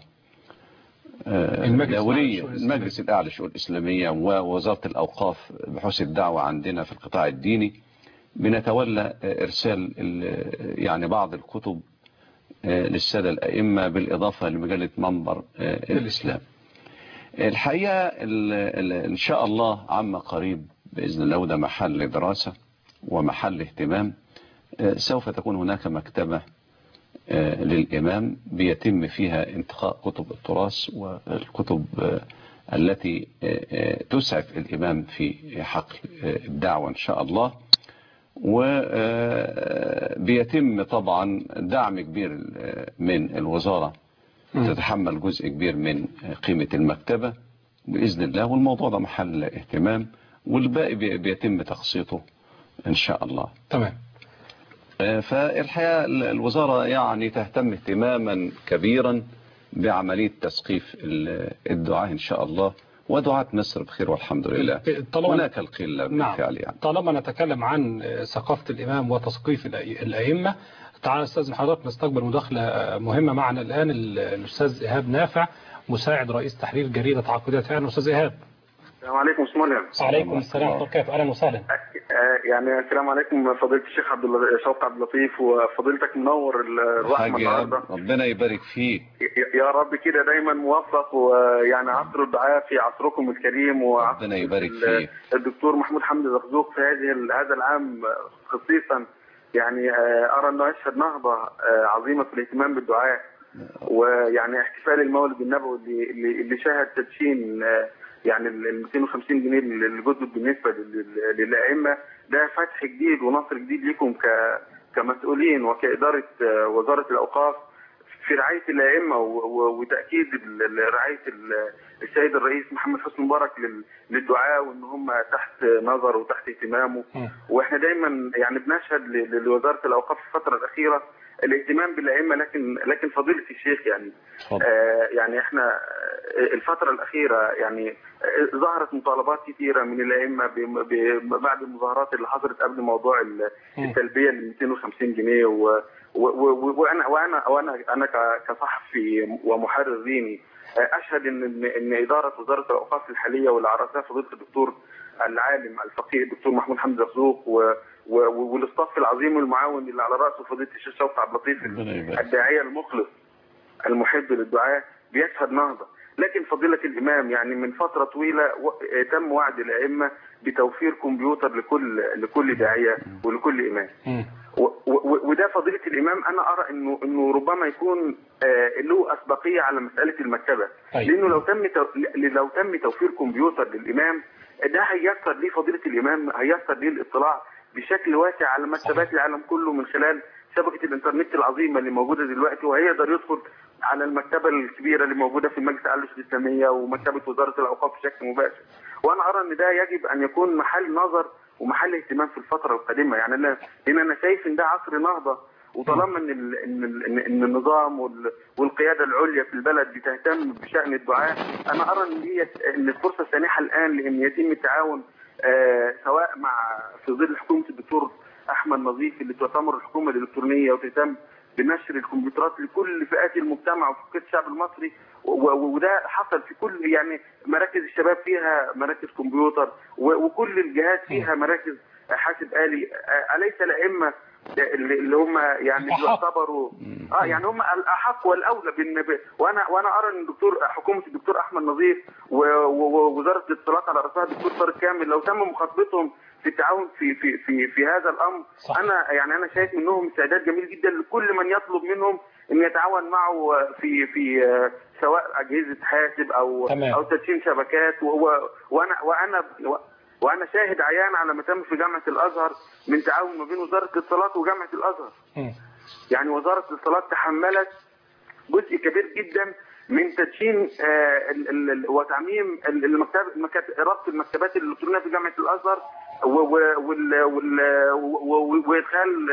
المجلس الأعلى للشؤون الإسلامية ووزارة الأوقاف بحوث الدعوة عندنا في القطاع الديني. بنتولى إرسال يعني بعض الكتب للسادة الأئمة، بالإضافة لمجلة منبر الإسلام. الحقيقة إن شاء الله عما قريب بإذن الله، وده محل دراسة ومحل اهتمام، سوف تكون هناك مكتبة للإمام بيتم فيها انتقاء كتب التراث والكتب التي تسعف الإمام في حقل الدعوة إن شاء الله. وبيتم طبعا دعم كبير من الوزارة، تتحمل جزء كبير من قيمة المكتبة بإذن الله، والموضوع ده محل اهتمام، والباقي بيتم تقسيطه إن شاء الله. تمام. فالحقيقة الوزارة يعني تهتم اهتماما كبيرا بعملية تثقيف الدعاة إن شاء الله، ودعاة مصر بخير والحمد لله. هناك القلة بالفعل يعني. طالما نتكلم عن ثقافة الإمام وتثقيف الأئمة، تعالى أستاذ حضرتك نستقبل مداخلة مهمة معنا الآن الأستاذ إيهاب نافع، مساعد رئيس تحرير جريدة عقيدة. أهلا أستاذ إيهاب. السلام عليكم. وعليكم السلام ورحمة الله وبركاته. أهلا وسهلا. يعني السلام عليكم فضيلة الشيخ شوقي عبد اللطيف، وفضيلتك منور الرحمة النهارده. ربنا يبارك فيك يا رب كده دايما موفق، ويعني عصر الدعاء في عصركم الكريم، وعصر ربنا يبارك فيك الدكتور محمود حمدي زقزوق في هذا العام خصيصا. يعني أرى أنه يشهد نهضة عظيمة في الاهتمام بالدعاء، ويعني احتفال المولد النبوي اللي شهد تدشين يعني ال 250 جنيه الجدد بالنسبة للأئمة، ده فتح جديد ونصر جديد لكم كمسؤولين وكإدارة وزارة الأوقاف في رعاية الأئمة، وتأكيد رعاية السيد الرئيس محمد حسني مبارك للدعاء، وإن هم تحت نظر وتحت اهتمامه. وإحنا دايما يعني بنشهد لوزارة الأوقاف في الفترة الأخيرة الاهتمام بالأئمة، لكن فضيلة الشيخ يعني يعني احنا الفترة الأخيرة يعني ظهرت مطالبات كثيرة من الأئمة بعد المظاهرات اللي حصلت قبل موضوع التلبية ل 250 جنيه، وأنا كصحفي ومحرر ديني أشهد إن إدارة وزارة الأوقاف الحالية واللي عرفها فضيلة الدكتور العالم الفقيه الدكتور محمود حمدي زقزوق والاصطف العظيم والمعاون اللي على رأسه فضيلة الشيخ شوقي عبد اللطيف الداعية المخلص المحب للدعاء، بيشهد نهضة. لكن فضيلة الإمام يعني من فترة طويلة تم وعد الأئمة بتوفير كمبيوتر لكل داعية ولكل إمام. وده فضيلة الإمام أنا أرى إنه ربما يكون له أسبقية على مسألة المكتبة، لأنه لو تم توفير كمبيوتر للإمام ده هيسر ليه فضيلة الإمام، هيسر ليه الاطلاع بشكل واسع على مكتبات العالم كله من خلال شبكة الإنترنت العظيمة اللي موجودة دلوقتي، وهيقدر يدخل على المكتبة الكبيرة اللي موجودة في المجلس الأعلى الإسلامية ومكتبة وزارة الأوقاف بشكل مباشر. وأنا أرى إن ده يجب أن يكون محل نظر ومحل اهتمام في الفترة القادمة، يعني لأن أنا شايف إن ده عصر نهضة، وطالما إن النظام والقيادة العليا في البلد بتهتم بشأن الدعاء، أنا أرى إن الفرصة سانحة الآن لأن يتم التعاون سواء في ظل حكومة الدكتور أحمد نظيف اللي تعتبر الحكومة الإلكترونية وتهتم بنشر الكمبيوترات لكل فئات المجتمع وفئات الشعب المصري، وده حصل في كل يعني مراكز الشباب فيها مراكز كمبيوتر، وكل الجهات فيها مراكز حاسب آلي. أليس الأئمة اللي هم يعني يعتبروا يعني هم الأحق والأولى وأنا أرى أن حكومة الدكتور أحمد نظيف ووزارة الاتصالات على رأسها الدكتور طارق كامل لو تم مخاطبتهم في التعاون في هذا الأمر، أنا شايف منهم استعداد جميل جدا لكل من يطلب منهم ان يتعاون معه في سواء اجهزه حاسب او تدشين شبكات. وانا شاهد عيان على ما تم في جامعه الازهر من تعاون ما بين وزاره الاتصالات وجامعه الازهر. يعني وزاره الاتصالات تحملت جزء كبير جدا من تدشين وتعميم ربط المكتبات الالكترونيه في جامعه الازهر وادخال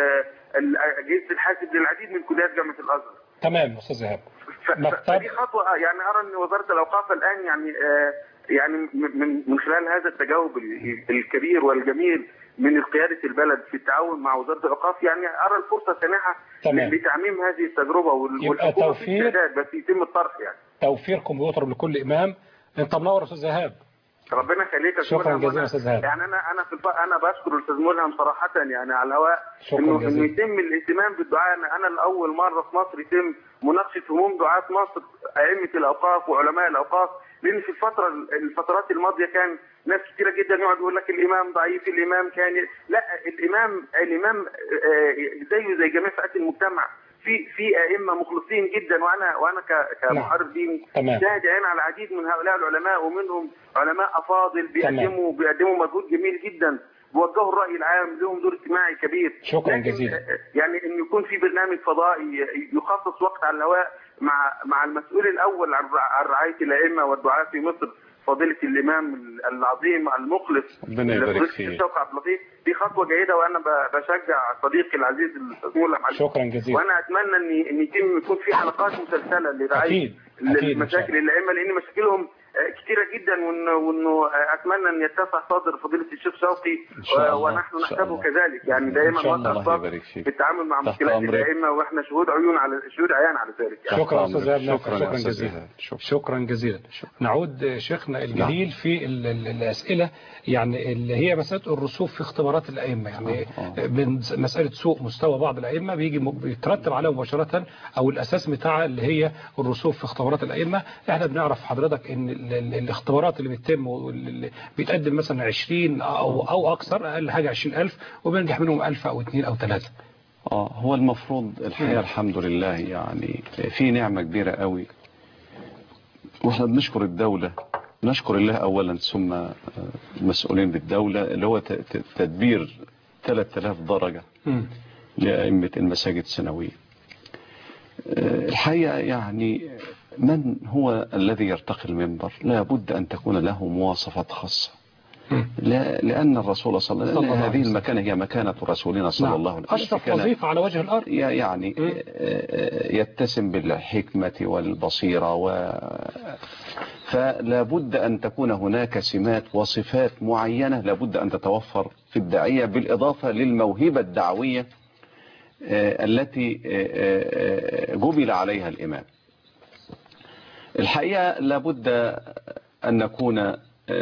اجهزه الحاسب للعديد من كليات جامعه الازهر. تمام استاذ ايهاب. فدي خطوه يعني ارى ان وزاره الاوقاف الان يعني من خلال هذا التجاوب الكبير والجميل من قياده البلد في التعاون مع وزاره الاوقاف، يعني ارى الفرصه سانحه لتعميم هذه التجربه والحكومه في استعداد بس يتم الطرح يعني. توفير كمبيوتر لكل امام. انت منور استاذ ايهاب. ربنا يخليك. شكرا جزيلا استاذ ايهاب. يعني انا بشكر الاستاذ ملهم صراحه يعني على الهواء انه يتم الاهتمام بالدعاء. انا لاول مره في مصر يتم مناقشه هموم دعاة مصر ائمه الاوقاف وعلماء الاوقاف، لان في الفترات الماضيه كان ناس كثيره جدا يقعد يقول لك الامام ضعيف، الامام كان لا، الامام زيه زي جميع فئات المجتمع. في ائمه مخلصين جدا، وانا كمحارب ديني شاهد عين على العديد من هؤلاء العلماء، ومنهم علماء افاضل بيقدموا مجهود جميل جدا، بيوجهوا الراي العام، لهم دور اجتماعي كبير. شكرا جزيلا. يعني ان يكون في برنامج فضائي يخصص وقت على الهواء مع المسؤول الاول عن رعايه الائمه والدعاء في مصر، فضيلة الإمام العظيم المخلص ربنا يبارك فيه الشيخ عبد اللطيف. دي خطوة جيدة، وأنا بشجع صديقي العزيز الأستاذ ملهم عليه. شكرا جزيلا. وأنا أتمنى إن يكون في حلقات مسلسلة لرعاية المشاكل الأئمة، لأن مشاكلهم كثيرة جدا، وإنه أتمنى أن يتسع صدر فضيلة الشيخ شوقي ونحن نحسبه كذلك، يعني دائما وقت في التعامل مع مشكلات الأئمة، وإحنا شهود عيان على ذلك. يعني. شكرا أستاذ ايهاب. شكرا جزيلا. شكرا جزيلا. نعود شيخنا الجليل في الأسئلة يعني اللي هي مسألة الرسوب في اختبارات الأئمة، يعني مسألة سوء مستوى بعض الأئمة بيترتب عليها مباشرة أو الأساس بتاعها اللي هي الرسوب في اختبارات الأئمة. احنا بنعرف حضرتك ان الاختبارات اللي بتتم واللي بيتقدم مثلا 20 أو أكثر، أقل حاجة 20,000 وبينجح منهم 1000 أو 2 أو 3. هو المفروض الحقيقة الحمد لله يعني في نعمة كبيرة قوي، واحنا بنشكر الدولة، نشكر الله أولا ثم المسؤولين بالدولة اللي هو تدبير 3000 درجة لأئمة المساجد السنوية. الحقيقة يعني من هو الذي يرتقي المنبر لا بد أن تكون له مواصفات خاصة، لأن الرسول صلى الله عليه وسلم هذه المكانة هي مكانة رسولنا صلى الله عليه وسلم، أشرف وظيفة على وجه الأرض، يعني يتسم بالحكمة والبصيرة فلا بد أن تكون هناك سمات وصفات معينة لا بد أن تتوفر في الداعية، بالإضافة للموهبة الدعوية التي جبل عليها الإمام. الحقيقة لا بد أن نكون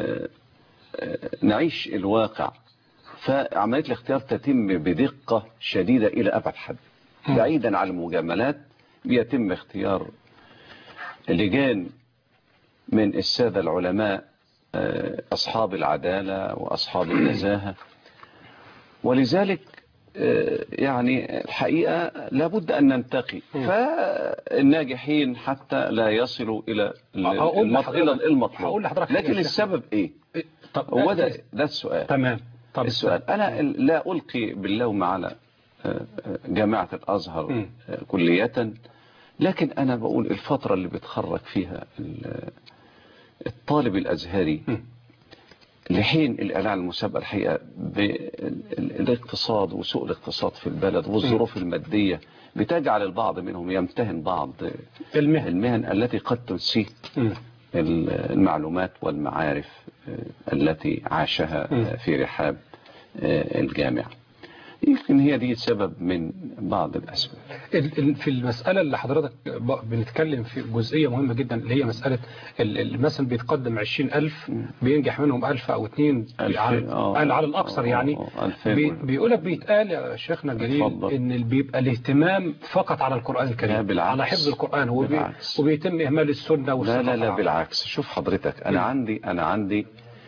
نعيش الواقع، فعملية الاختيار تتم بدقة شديدة إلى أبعد حد، بعيدا عن المجاملات. بيتم اختيار لجان من السادة العلماء أصحاب العدالة وأصحاب النزاهة. ولذلك يعني الحقيقة لابد أن ننتقي فالناجحين حتى لا يصلوا إلى المطلوب. لكن السبب إيه؟ هو ده السؤال. تمام. طب السؤال أنا لا ألقي باللوم على جامعة الأزهر كلية، لكن أنا بقول الفترة اللي بتخرج فيها الطالب الأزهري لحين الإعلان المسابقة الحقيقة بالاقتصاد وسوء الاقتصاد في البلد والظروف المادية بتجعل البعض منهم يمتهن بعض المهن التي قد تنسيه المعلومات والمعارف التي عاشها في رحاب الجامعة. يمكن هي دي سبب من بعض الأسباب. في المسألة اللي حضرتك بنتكلم في جزئية مهمة جدا اللي هي مسألة مثلا بيتقدم 20,000 بينجح منهم 1000 أو 2 على الأكثر يعني. بيقولك بيتقال يا شيخنا الجليل إن بيبقى الاهتمام فقط على القرآن الكريم، على حفظ القرآن، وبيتم إهمال السنة والسنة. لا بالعكس. شوف حضرتك، أنا عندي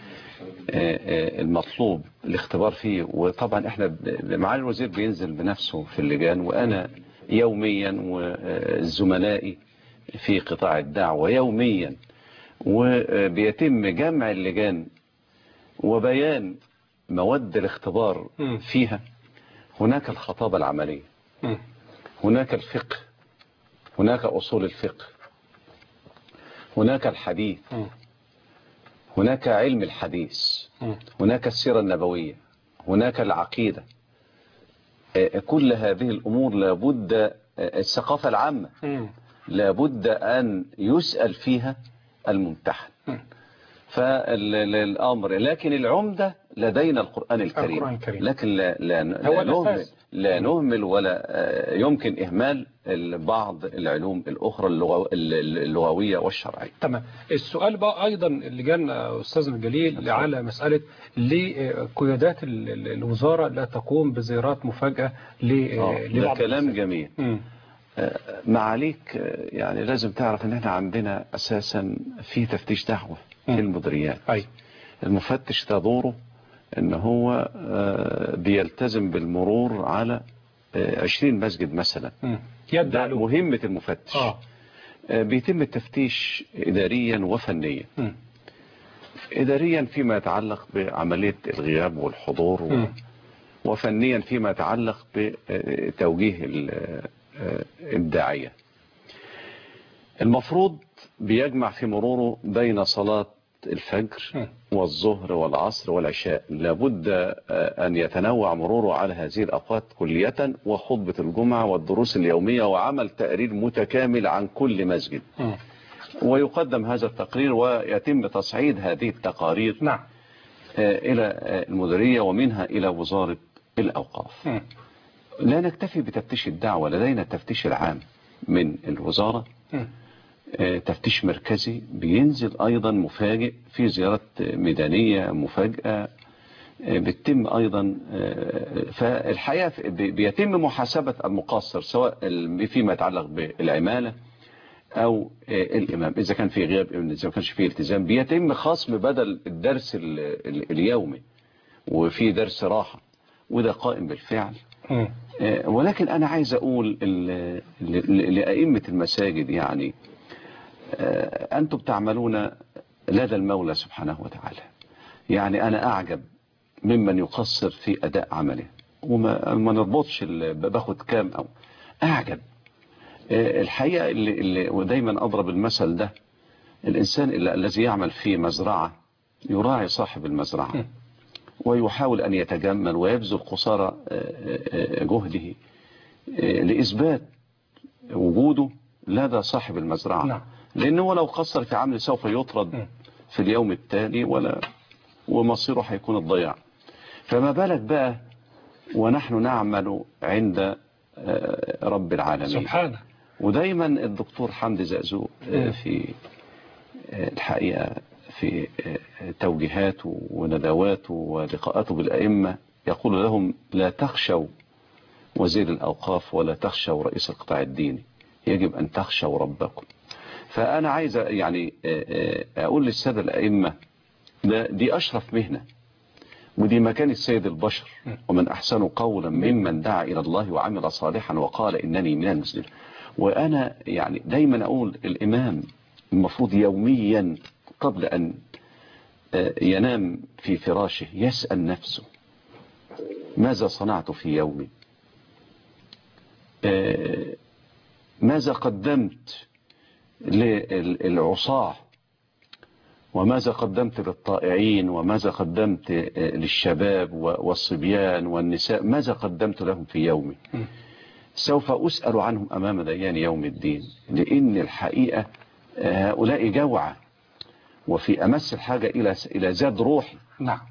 المطلوب الاختبار فيه، وطبعا احنا معالي الوزير بينزل بنفسه في اللجان، وانا يوميا وزملائي في قطاع الدعوة يوميا، وبيتم جمع اللجان وبيان مواد الاختبار فيها. هناك الخطابة العملية، هناك الفقه، هناك أصول الفقه، هناك الحديث، هناك علم الحديث، هناك السيرة النبوية، هناك العقيدة. كل هذه الأمور لابد، الثقافة العامة لابد أن يسأل فيها الممتحن. فالأمر لكن العمدة لدينا القرآن الكريم. لكن لا نهمل ولا يمكن إهمال بعض العلوم الأخرى اللغوية والشرعية. تمام. السؤال بقى أيضا اللي جانا أستاذنا الجليل على مسألة ليه قيادات الوزارة لا تقوم بزيارات مفاجئة لبعض كلام جميل. معاليك يعني لازم تعرف ان احنا عندنا اساسا في تفتيش دعوة في المديريات. المفتش تدوره ان هو بيلتزم بالمرور على 20 مسجد مثلا. ده مهمة المفتش. بيتم التفتيش اداريا وفنيا. اداريا فيما يتعلق بعملية الغياب والحضور، وفنيا فيما يتعلق بتوجيه الداعية. المفروض بيجمع في مروره بين صلاة الفجر والظهر والعصر والعشاء. لابد أن يتنوع مروره على هذه الأوقات كلية، وخطبة الجمعة والدروس اليومية، وعمل تقرير متكامل عن كل مسجد. ويقدم هذا التقرير ويتم تصعيد هذه التقارير إلى المديرية ومنها إلى وزارة الأوقاف. لا نكتفي بتفتيش الدعوة، لدينا التفتيش العام من الوزارة، تفتيش مركزي بينزل أيضا مفاجئ، في زيارات ميدانية مفاجئة بتتم أيضا. فالحقيقة بيتم محاسبة المقصر سواء فيما يتعلق بالعمالة أو الإمام. إذا كان في غياب، إذا ما كانش فيه التزام، بيتم خصم بدل الدرس اليومي وفي درس راحة، وده قائم بالفعل. ولكن أنا عايز أقول لأئمة المساجد، يعني أنتم تعملون لدى المولى سبحانه وتعالى. يعني أنا أعجب ممن يقصر في أداء عمله، وما نربطش باخد كام أو أعجب. الحقيقة ودايما أضرب المثل ده، الإنسان الذي يعمل في مزرعة يراعي صاحب المزرعة ويحاول أن يتجمل ويبذل قصارى جهده لإثبات وجوده لدى صاحب المزرعة. لأنه لو قصر في عمل سوف يطرد في اليوم التالي ومصيره هيكون الضياع. فما بالك بقى ونحن نعمل عند رب العالمين سبحانه. ودايما الدكتور حمدي زقزوق في الحقيقة في توجيهاته وندواته ولقاءاته بالأئمة يقول لهم: لا تخشوا وزير الأوقاف ولا تخشوا رئيس القطاع الديني، يجب أن تخشوا ربكم. فأنا عايز يعني أقول للسادة الأئمة دي أشرف مهنة، ودي مكان السيد البشر، ومن أحسن قولا ممن دعا إلى الله وعمل صالحا وقال إنني من المسلمين. وأنا يعني دايما أقول الإمام المفروض يوميا قبل أن ينام في فراشه يسأل نفسه ماذا صنعت في يومي، ماذا قدمت للعصاة، وماذا قدمت للطائعين، وماذا قدمت للشباب والصبيان والنساء، ماذا قدمت لهم في يومي. سوف أسأل عنهم أمام ديان يوم الدين، لأن الحقيقة هؤلاء جوعى وفي أمس الحاجة إلى زاد روحي. نعم.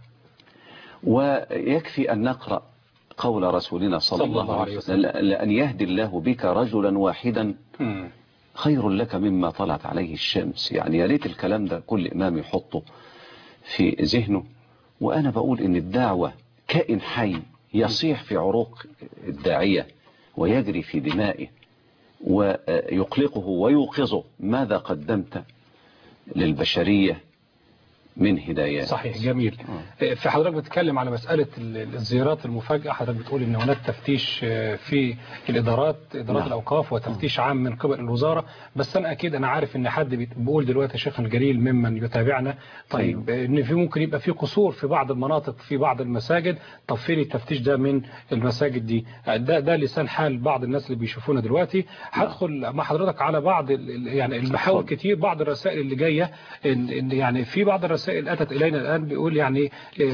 ويكفي أن نقرأ قول رسولنا صلى الله عليه وسلم لأن يهدي الله بك رجلا واحدا خير لك مما طلعت عليه الشمس. يعني يا ريت الكلام ده كل إمام يحطه في ذهنه. وأنا بقول إن الدعوة كائن حي يصيح في عروق الداعية ويجري في دمائه ويقلقه ويوقظه ماذا قدمت للبشرية من هدايات. صحيح، جميل. في حضرتك بتتكلم على مسألة الزيارات المفاجئة، حضرتك بتقول ان هناك تفتيش في الإدارات، إدارات الأوقاف، وتفتيش عام من قبل الوزارة. بس أنا عارف ان حد بيقول دلوقتي يا شيخ الجليل ممن يتابعنا، طيب ان في ممكن يبقى في قصور في بعض المناطق في بعض المساجد، طب فين التفتيش ده من المساجد دي؟ ده لسان حال بعض الناس اللي بيشوفونا دلوقتي. هدخل مع حضرتك على بعض يعني المحاور كتير، بعض الرسائل اللي جاية، يعني في بعض الرسائل أتت إلينا الآن بيقول يعني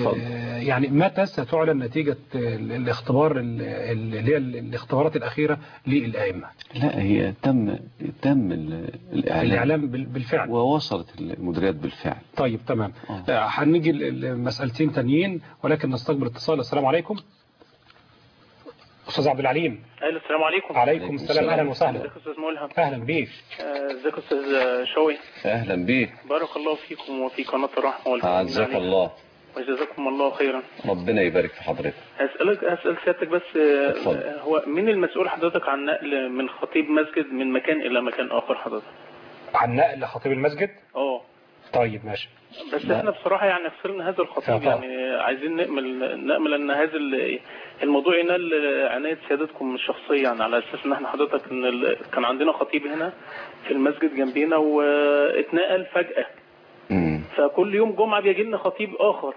متى ستعلن نتيجة الاختبار اللي هي الاختبارات الأخيرة للأئمة؟ لا، هي تم الإعلام بالفعل، ووصلت المديريات بالفعل. طيب تمام. هنيجي لمسألتين تانيين، ولكن نستقبل اتصال. السلام عليكم أستاذ عبد العليم. أهلا، السلام عليكم. عليكم السلام، أهلا وسهلا. ازيك يا أستاذ ملهم؟ أهلا بيك. ازيك يا أستاذ شوقي؟ أهلا بيك. بارك الله فيكم وفي قناة الرحمة والخير. أعزك الله وجزاكم الله خيرا. ربنا يبارك في حضرتك. هسأل سيادتك بس، هو مين المسؤول حضرتك عن نقل من خطيب مسجد من مكان إلى مكان آخر حضرتك؟ عن نقل خطيب المسجد؟ طيب ماشي. بس احنا بصراحة يعني خسرنا هذا الخطيب، يعني عايزين نأمل ان هذا الموضوع ينال عناية سيادتكم الشخصية، يعني على اساس ان احنا حضرتك كان عندنا خطيب هنا في المسجد جنبينا واتنقل فجأة، فكل يوم جمعة بيجي لنا خطيب اخر.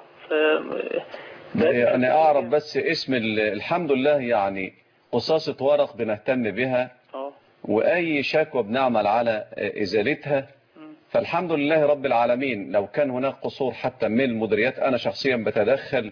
انا اعرف بس اسم الحمد لله، يعني قصاصة ورق بنهتم بها، واي شكوى بنعمل على ازالتها. فالحمد لله رب العالمين. لو كان هناك قصور حتى من المديريات أنا شخصيا بتدخل،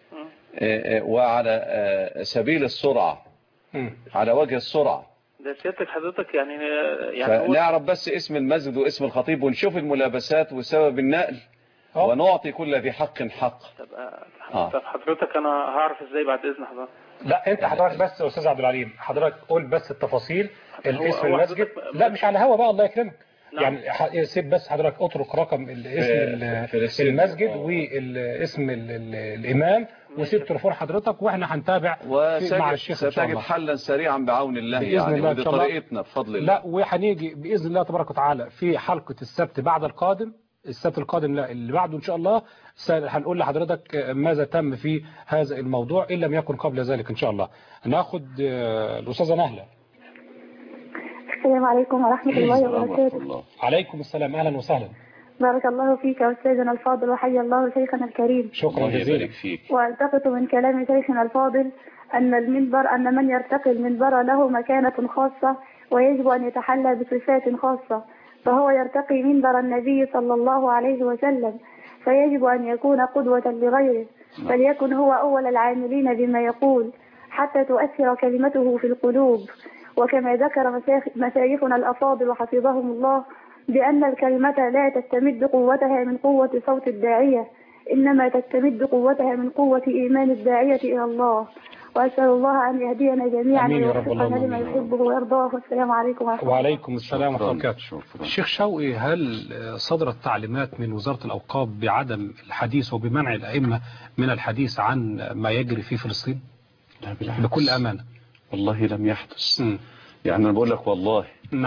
وعلى سبيل السرعة، على وجه السرعة. ده سيادتك حضرتك يعني نعرف بس اسم المسجد واسم الخطيب ونشوف الملابسات وسبب النقل ونعطي كل ذي حق حق. طب حضرتك أنا هعرف إزاي بعد إذن حضرتك؟ لا انت حضرتك بس يا أستاذ عبد العليم، حضرتك قول بس التفاصيل، الاسم المسجد. لا مش على هوا بقى، الله يكرمك. يعني سيب بس حضرتك اترك رقم اسم المسجد والاسم الإمام، وسيب تليفون حضرتك، واحنا هنتابع مع الشيخ ان شاء الله. ستجد حلا سريعا بعون الله، يعني ودي طريقتنا بفضل الله. لا، وهنيجي باذن الله تبارك وتعالى في حلقة السبت بعد القادم، السبت القادم لا اللي بعده ان شاء الله، هنقول لحضرتك ماذا تم في هذا الموضوع ان لم يكن قبل ذلك ان شاء الله. ناخد الأستاذة نهلة. السلام عليكم ورحمة الله وبركاته. عليكم السلام، أهلا وسهلا. بارك الله فيك يا أستاذنا الفاضل، وحيا الله شيخنا الكريم. شكرا جزيلا. والتقط من كلام شيخنا الفاضل أن من يرتقي المنبر له مكانة خاصة، ويجب أن يتحلى بصفات خاصة، فهو يرتقي منبر النبي صلى الله عليه وسلم، فيجب أن يكون قدوة لغيره، فليكن هو أول العاملين بما يقول حتى تؤثر كلمته في القلوب. وكما ذكر مشايخنا الأفاضل وحفظهم الله بأن الكلمة لا تستمد قوتها من قوة صوت الداعية، إنما تستمد قوتها من قوة إيمان الداعية إلى الله. وأسأل الله أن يهدينا جميعا ويوفقنا لما يحبه ويرضاه. والسلام عليكم ورحمة الله. وعليكم السلام ورحمة الله وبركاته. الشيخ شوقي، هل صدرت تعليمات من وزارة الأوقاف بعدم الحديث وبمنع الأئمة من الحديث عن ما يجري في فلسطين؟ لا بالعكس. بكل أمانة والله لم يحدث. يعني أنا بقول لك والله. نعم.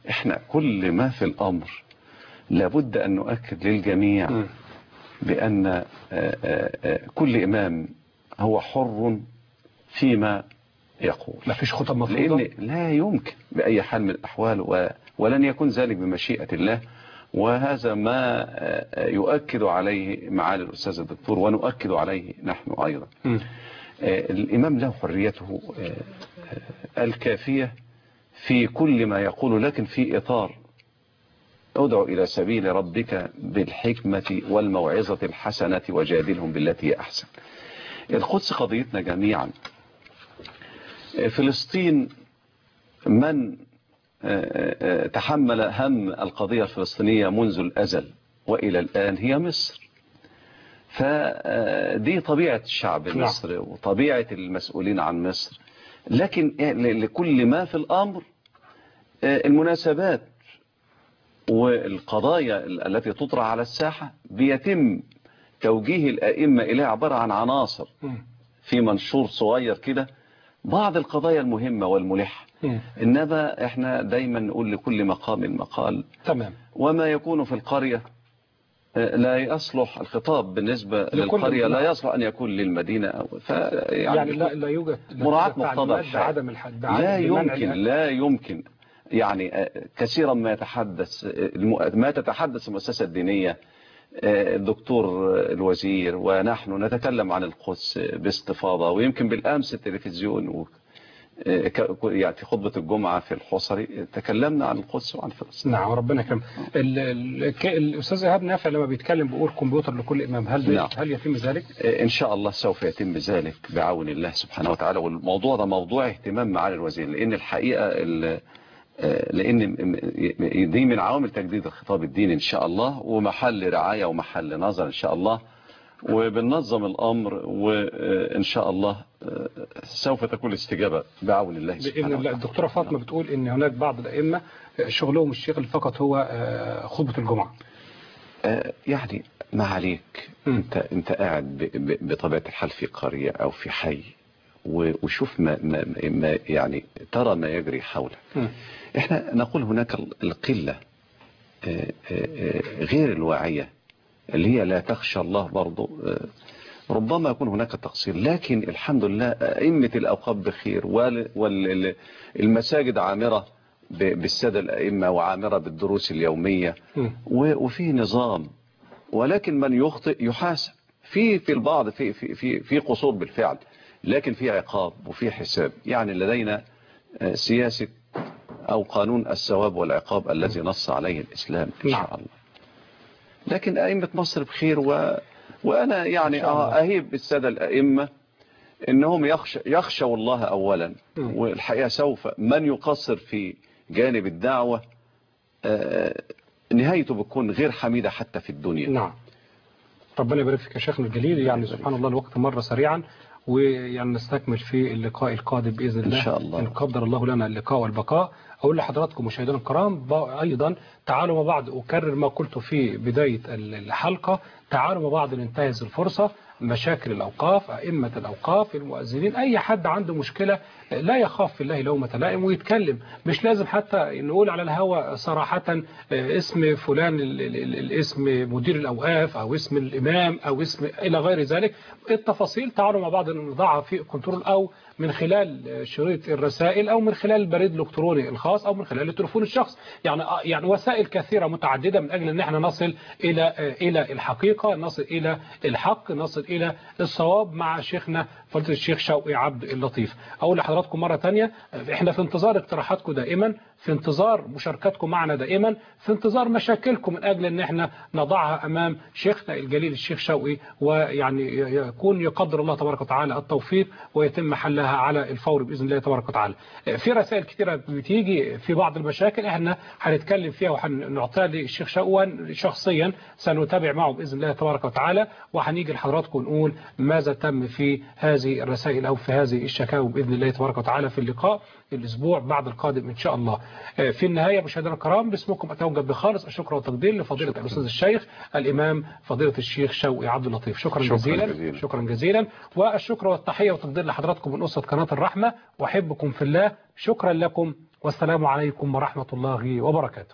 احنا كل ما في الأمر لابد أن نؤكد للجميع بأن كل إمام هو حر فيما يقول، ما فيش خطب مفروضة، لأن لا يمكن بأي حال من الأحوال ولن يكون ذلك بمشيئة الله. وهذا ما يؤكد عليه معالي الأستاذ الدكتور ونؤكد عليه نحن أيضا. الإمام له حريته الكافية في كل ما يقول، لكن في إطار ادعو إلى سبيل ربك بالحكمة والموعظة الحسنة وجادلهم بالتي هي أحسن. القدس قضيتنا جميعا. فلسطين من تحمل هم القضية الفلسطينية منذ الأزل وإلى الآن هي مصر. فدي طبيعة الشعب المصري وطبيعة المسؤولين عن مصر. لكن لكل ما في الأمر المناسبات والقضايا التي تطرح على الساحة بيتم توجيه الأئمة إليها عبارة عن عناصر في منشور صغير كده، بعض القضايا المهمة والملحة. إنما إحنا دايما نقول لكل مقام مقال. تمام. وما يكون في القرية لا يصلح الخطاب بالنسبة للقرية، لا يصلح أن يكون للمدينة يعني لا يوجد مراعاة مقتضى الحال. لا يمكن يعني كثيرا ما تتحدث المؤسسة الدينية الدكتور الوزير ونحن نتكلم عن القدس باستفاضة، ويمكن بالأمس التلفزيون يعني في خطبة الجمعة في الحصري تكلمنا عن القدس وعن فلسطين. نعم ربنا يكرم. الأستاذ إيهاب نافع لما بيتكلم بيقول كمبيوتر لكل إمام، هل يتم ذلك؟ إن شاء الله سوف يتم ذلك بعون الله سبحانه وتعالى. والموضوع ده موضوع اهتمام معالي الوزير، لأن الحقيقة لأن دي من عوامل تجديد الخطاب الديني إن شاء الله، ومحل رعاية ومحل نظر إن شاء الله، وبننظم الأمر وإن شاء الله سوف تكون الاستجابة بعون الله سبحانه وتعالى. بإذن الله. الدكتورة فاطمة بتقول إن هناك بعض الأئمة شغلهم الشغل فقط هو خطبة الجمعة. يعني ما عليك، أنت قاعد بطبيعة الحال في قرية أو في حي وشوف ما يعني ترى ما يجري حولك. احنا نقول هناك القلة غير الواعية اللي هي لا تخشى الله برضو، ربما يكون هناك تقصير، لكن الحمد لله أئمة الأوقاف بخير، والمساجد عامرة بالسادة الأئمة وعامرة بالدروس اليومية، وفي نظام، ولكن من يخطئ يحاسب. في البعض في قصور بالفعل، لكن في عقاب وفي حساب. يعني لدينا سياسة أو قانون الثواب والعقاب الذي نص عليه الإسلام إن شاء الله. لكن أئمة مصر بخير، وأنا يعني أهيب بالسادة الأئمة إنهم يخشوا الله أولا، والحقيقة سوف من يقصر في جانب الدعوة نهايته بتكون غير حميدة حتى في الدنيا. نعم ربنا يبارك فيك يا شيخنا الجليل. يعني سبحان الله الوقت مر سريعا، ويعني نستكمل في اللقاء القادم بإذن الله إن شاء الله، إن قدر الله لنا اللقاء والبقاء. أقول لحضراتكم مشاهدينا الكرام أيضا تعالوا مع بعض، أكرر ما قلت في بداية الحلقة، تعالوا مع بعض ننتهز الفرصة. مشاكل الأوقاف، أئمة الأوقاف، المؤذنين، أي حد عنده مشكلة لا يخاف في الله لومة لائم ويتكلم. مش لازم حتى نقول على الهوى صراحة اسم فلان، الاسم مدير الأوقاف أو اسم الإمام أو اسم إلى غير ذلك. التفاصيل تعالوا مع بعض نضعها في كنترول، أو من خلال شريط الرسائل، أو من خلال البريد الإلكتروني الخاص، أو من خلال التليفون الشخص. يعني وسائل كثيرة متعددة من أجل أن احنا نصل إلى الحقيقة، نصل إلى الحق، نصل إلى الصواب مع شيخنا فضيلة الشيخ شوقي عبد اللطيف. أقول لحضراتكم مرة تانية، احنا في انتظار اقتراحاتكم دائما، في انتظار مشاركتكم معنا دائما، في انتظار مشاكلكم من أجل أن احنا نضعها أمام شيخنا الجليل الشيخ شوقي، ويعني يكون يقدر الله تبارك وتعالى التوفيق ويتم حلها على الفور بإذن الله تبارك وتعالى. في رسائل كثيرة بتيجي في بعض المشاكل احنا هنتكلم فيها وهنعطيها للشيخ شوقي شخصيا، سنتابع معه بإذن الله تبارك وتعالى، وهنيجي لحضراتكم ونقول ماذا تم في هذه الرسائل أو في هذه الشكاوى بإذن الله تبارك وتعالى في اللقاء الأسبوع بعد القادم إن شاء الله. في النهاية مشاهدينا الكرام، باسمكم أتوجه بخالص الشكر والتقدير لفضيلة الأستاذ الشيخ الإمام فضيلة الشيخ شوقي عبد اللطيف. شكرا جزيلا. والشكر والتحية والتقدير لحضراتكم من أسرة قناة الرحمة، وأحبكم في الله. شكرا لكم والسلام عليكم ورحمة الله وبركاته.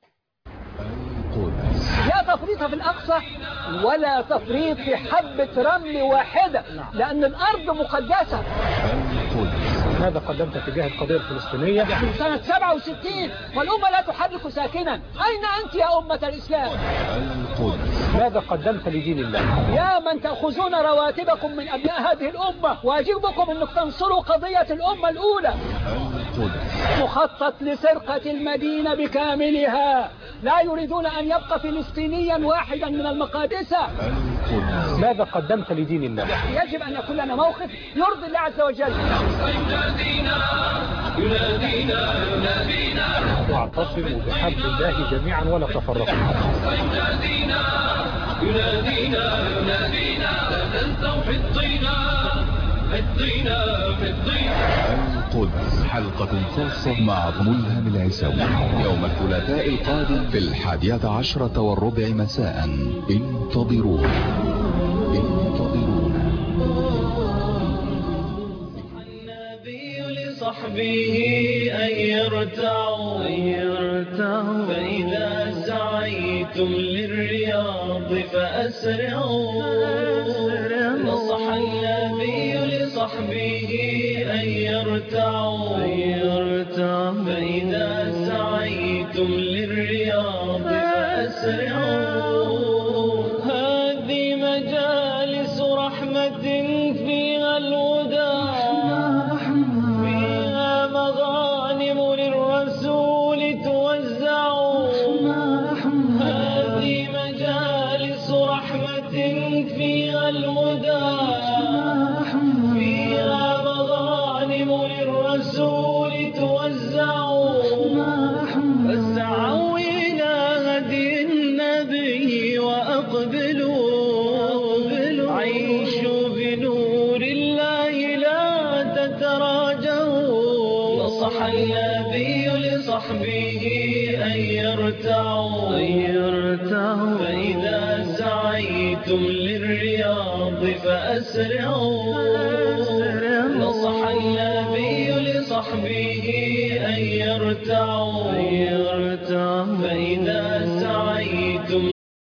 لا تفريط في الأقصى ولا تفريط في حبة رمل واحدة، لأن الأرض مقدسة. ماذا قدمت تجاه القضية الفلسطينية؟ من سنة 67 والأمة لا تحرك ساكنا. أين أنت يا أمة الإسلام؟ ماذا قدمت لدين الله؟ يا من تأخذون رواتبكم من أبناء هذه الأمة، واجبكم أنك تنصروا قضية الأمة الأولى. مخطط لسرقة المدينة بكاملها، لا يريدون أن يبقى فلسطينيا واحدا من المقادسة. ماذا قدمت لدين الله؟ يجب أن يكون لنا موقف يرضي الله عز وجل. واعتصموا بحبل الله جميعا ولا تفرقوا. القدس حلقة خاصة مع ملهم العيساوي يوم الثلاثاء القادم في 11:15 مساء. انتظرونا. صحبه أن يرتعوا فإذا سعيتم للرياض فأسرعوا. نصح النبي لصحبه أن يرتعوا فإذا سعيتم للرياض فأسرعوا. هذه مجالس رحمة فيها الوداع، هذه مجالس رحمة فيها الوداع، فيها مغانم للرسول توزع. فاسعوا إلى هدي النبي وأقبلوا، عيشوا بنور الله لا تتراجعوا. نصح النبي لصحبه أن يرتعوا فإذا سعيتم للرياض فأسرعوا. نصح النبي لصحبه أن يرتعوا فإذا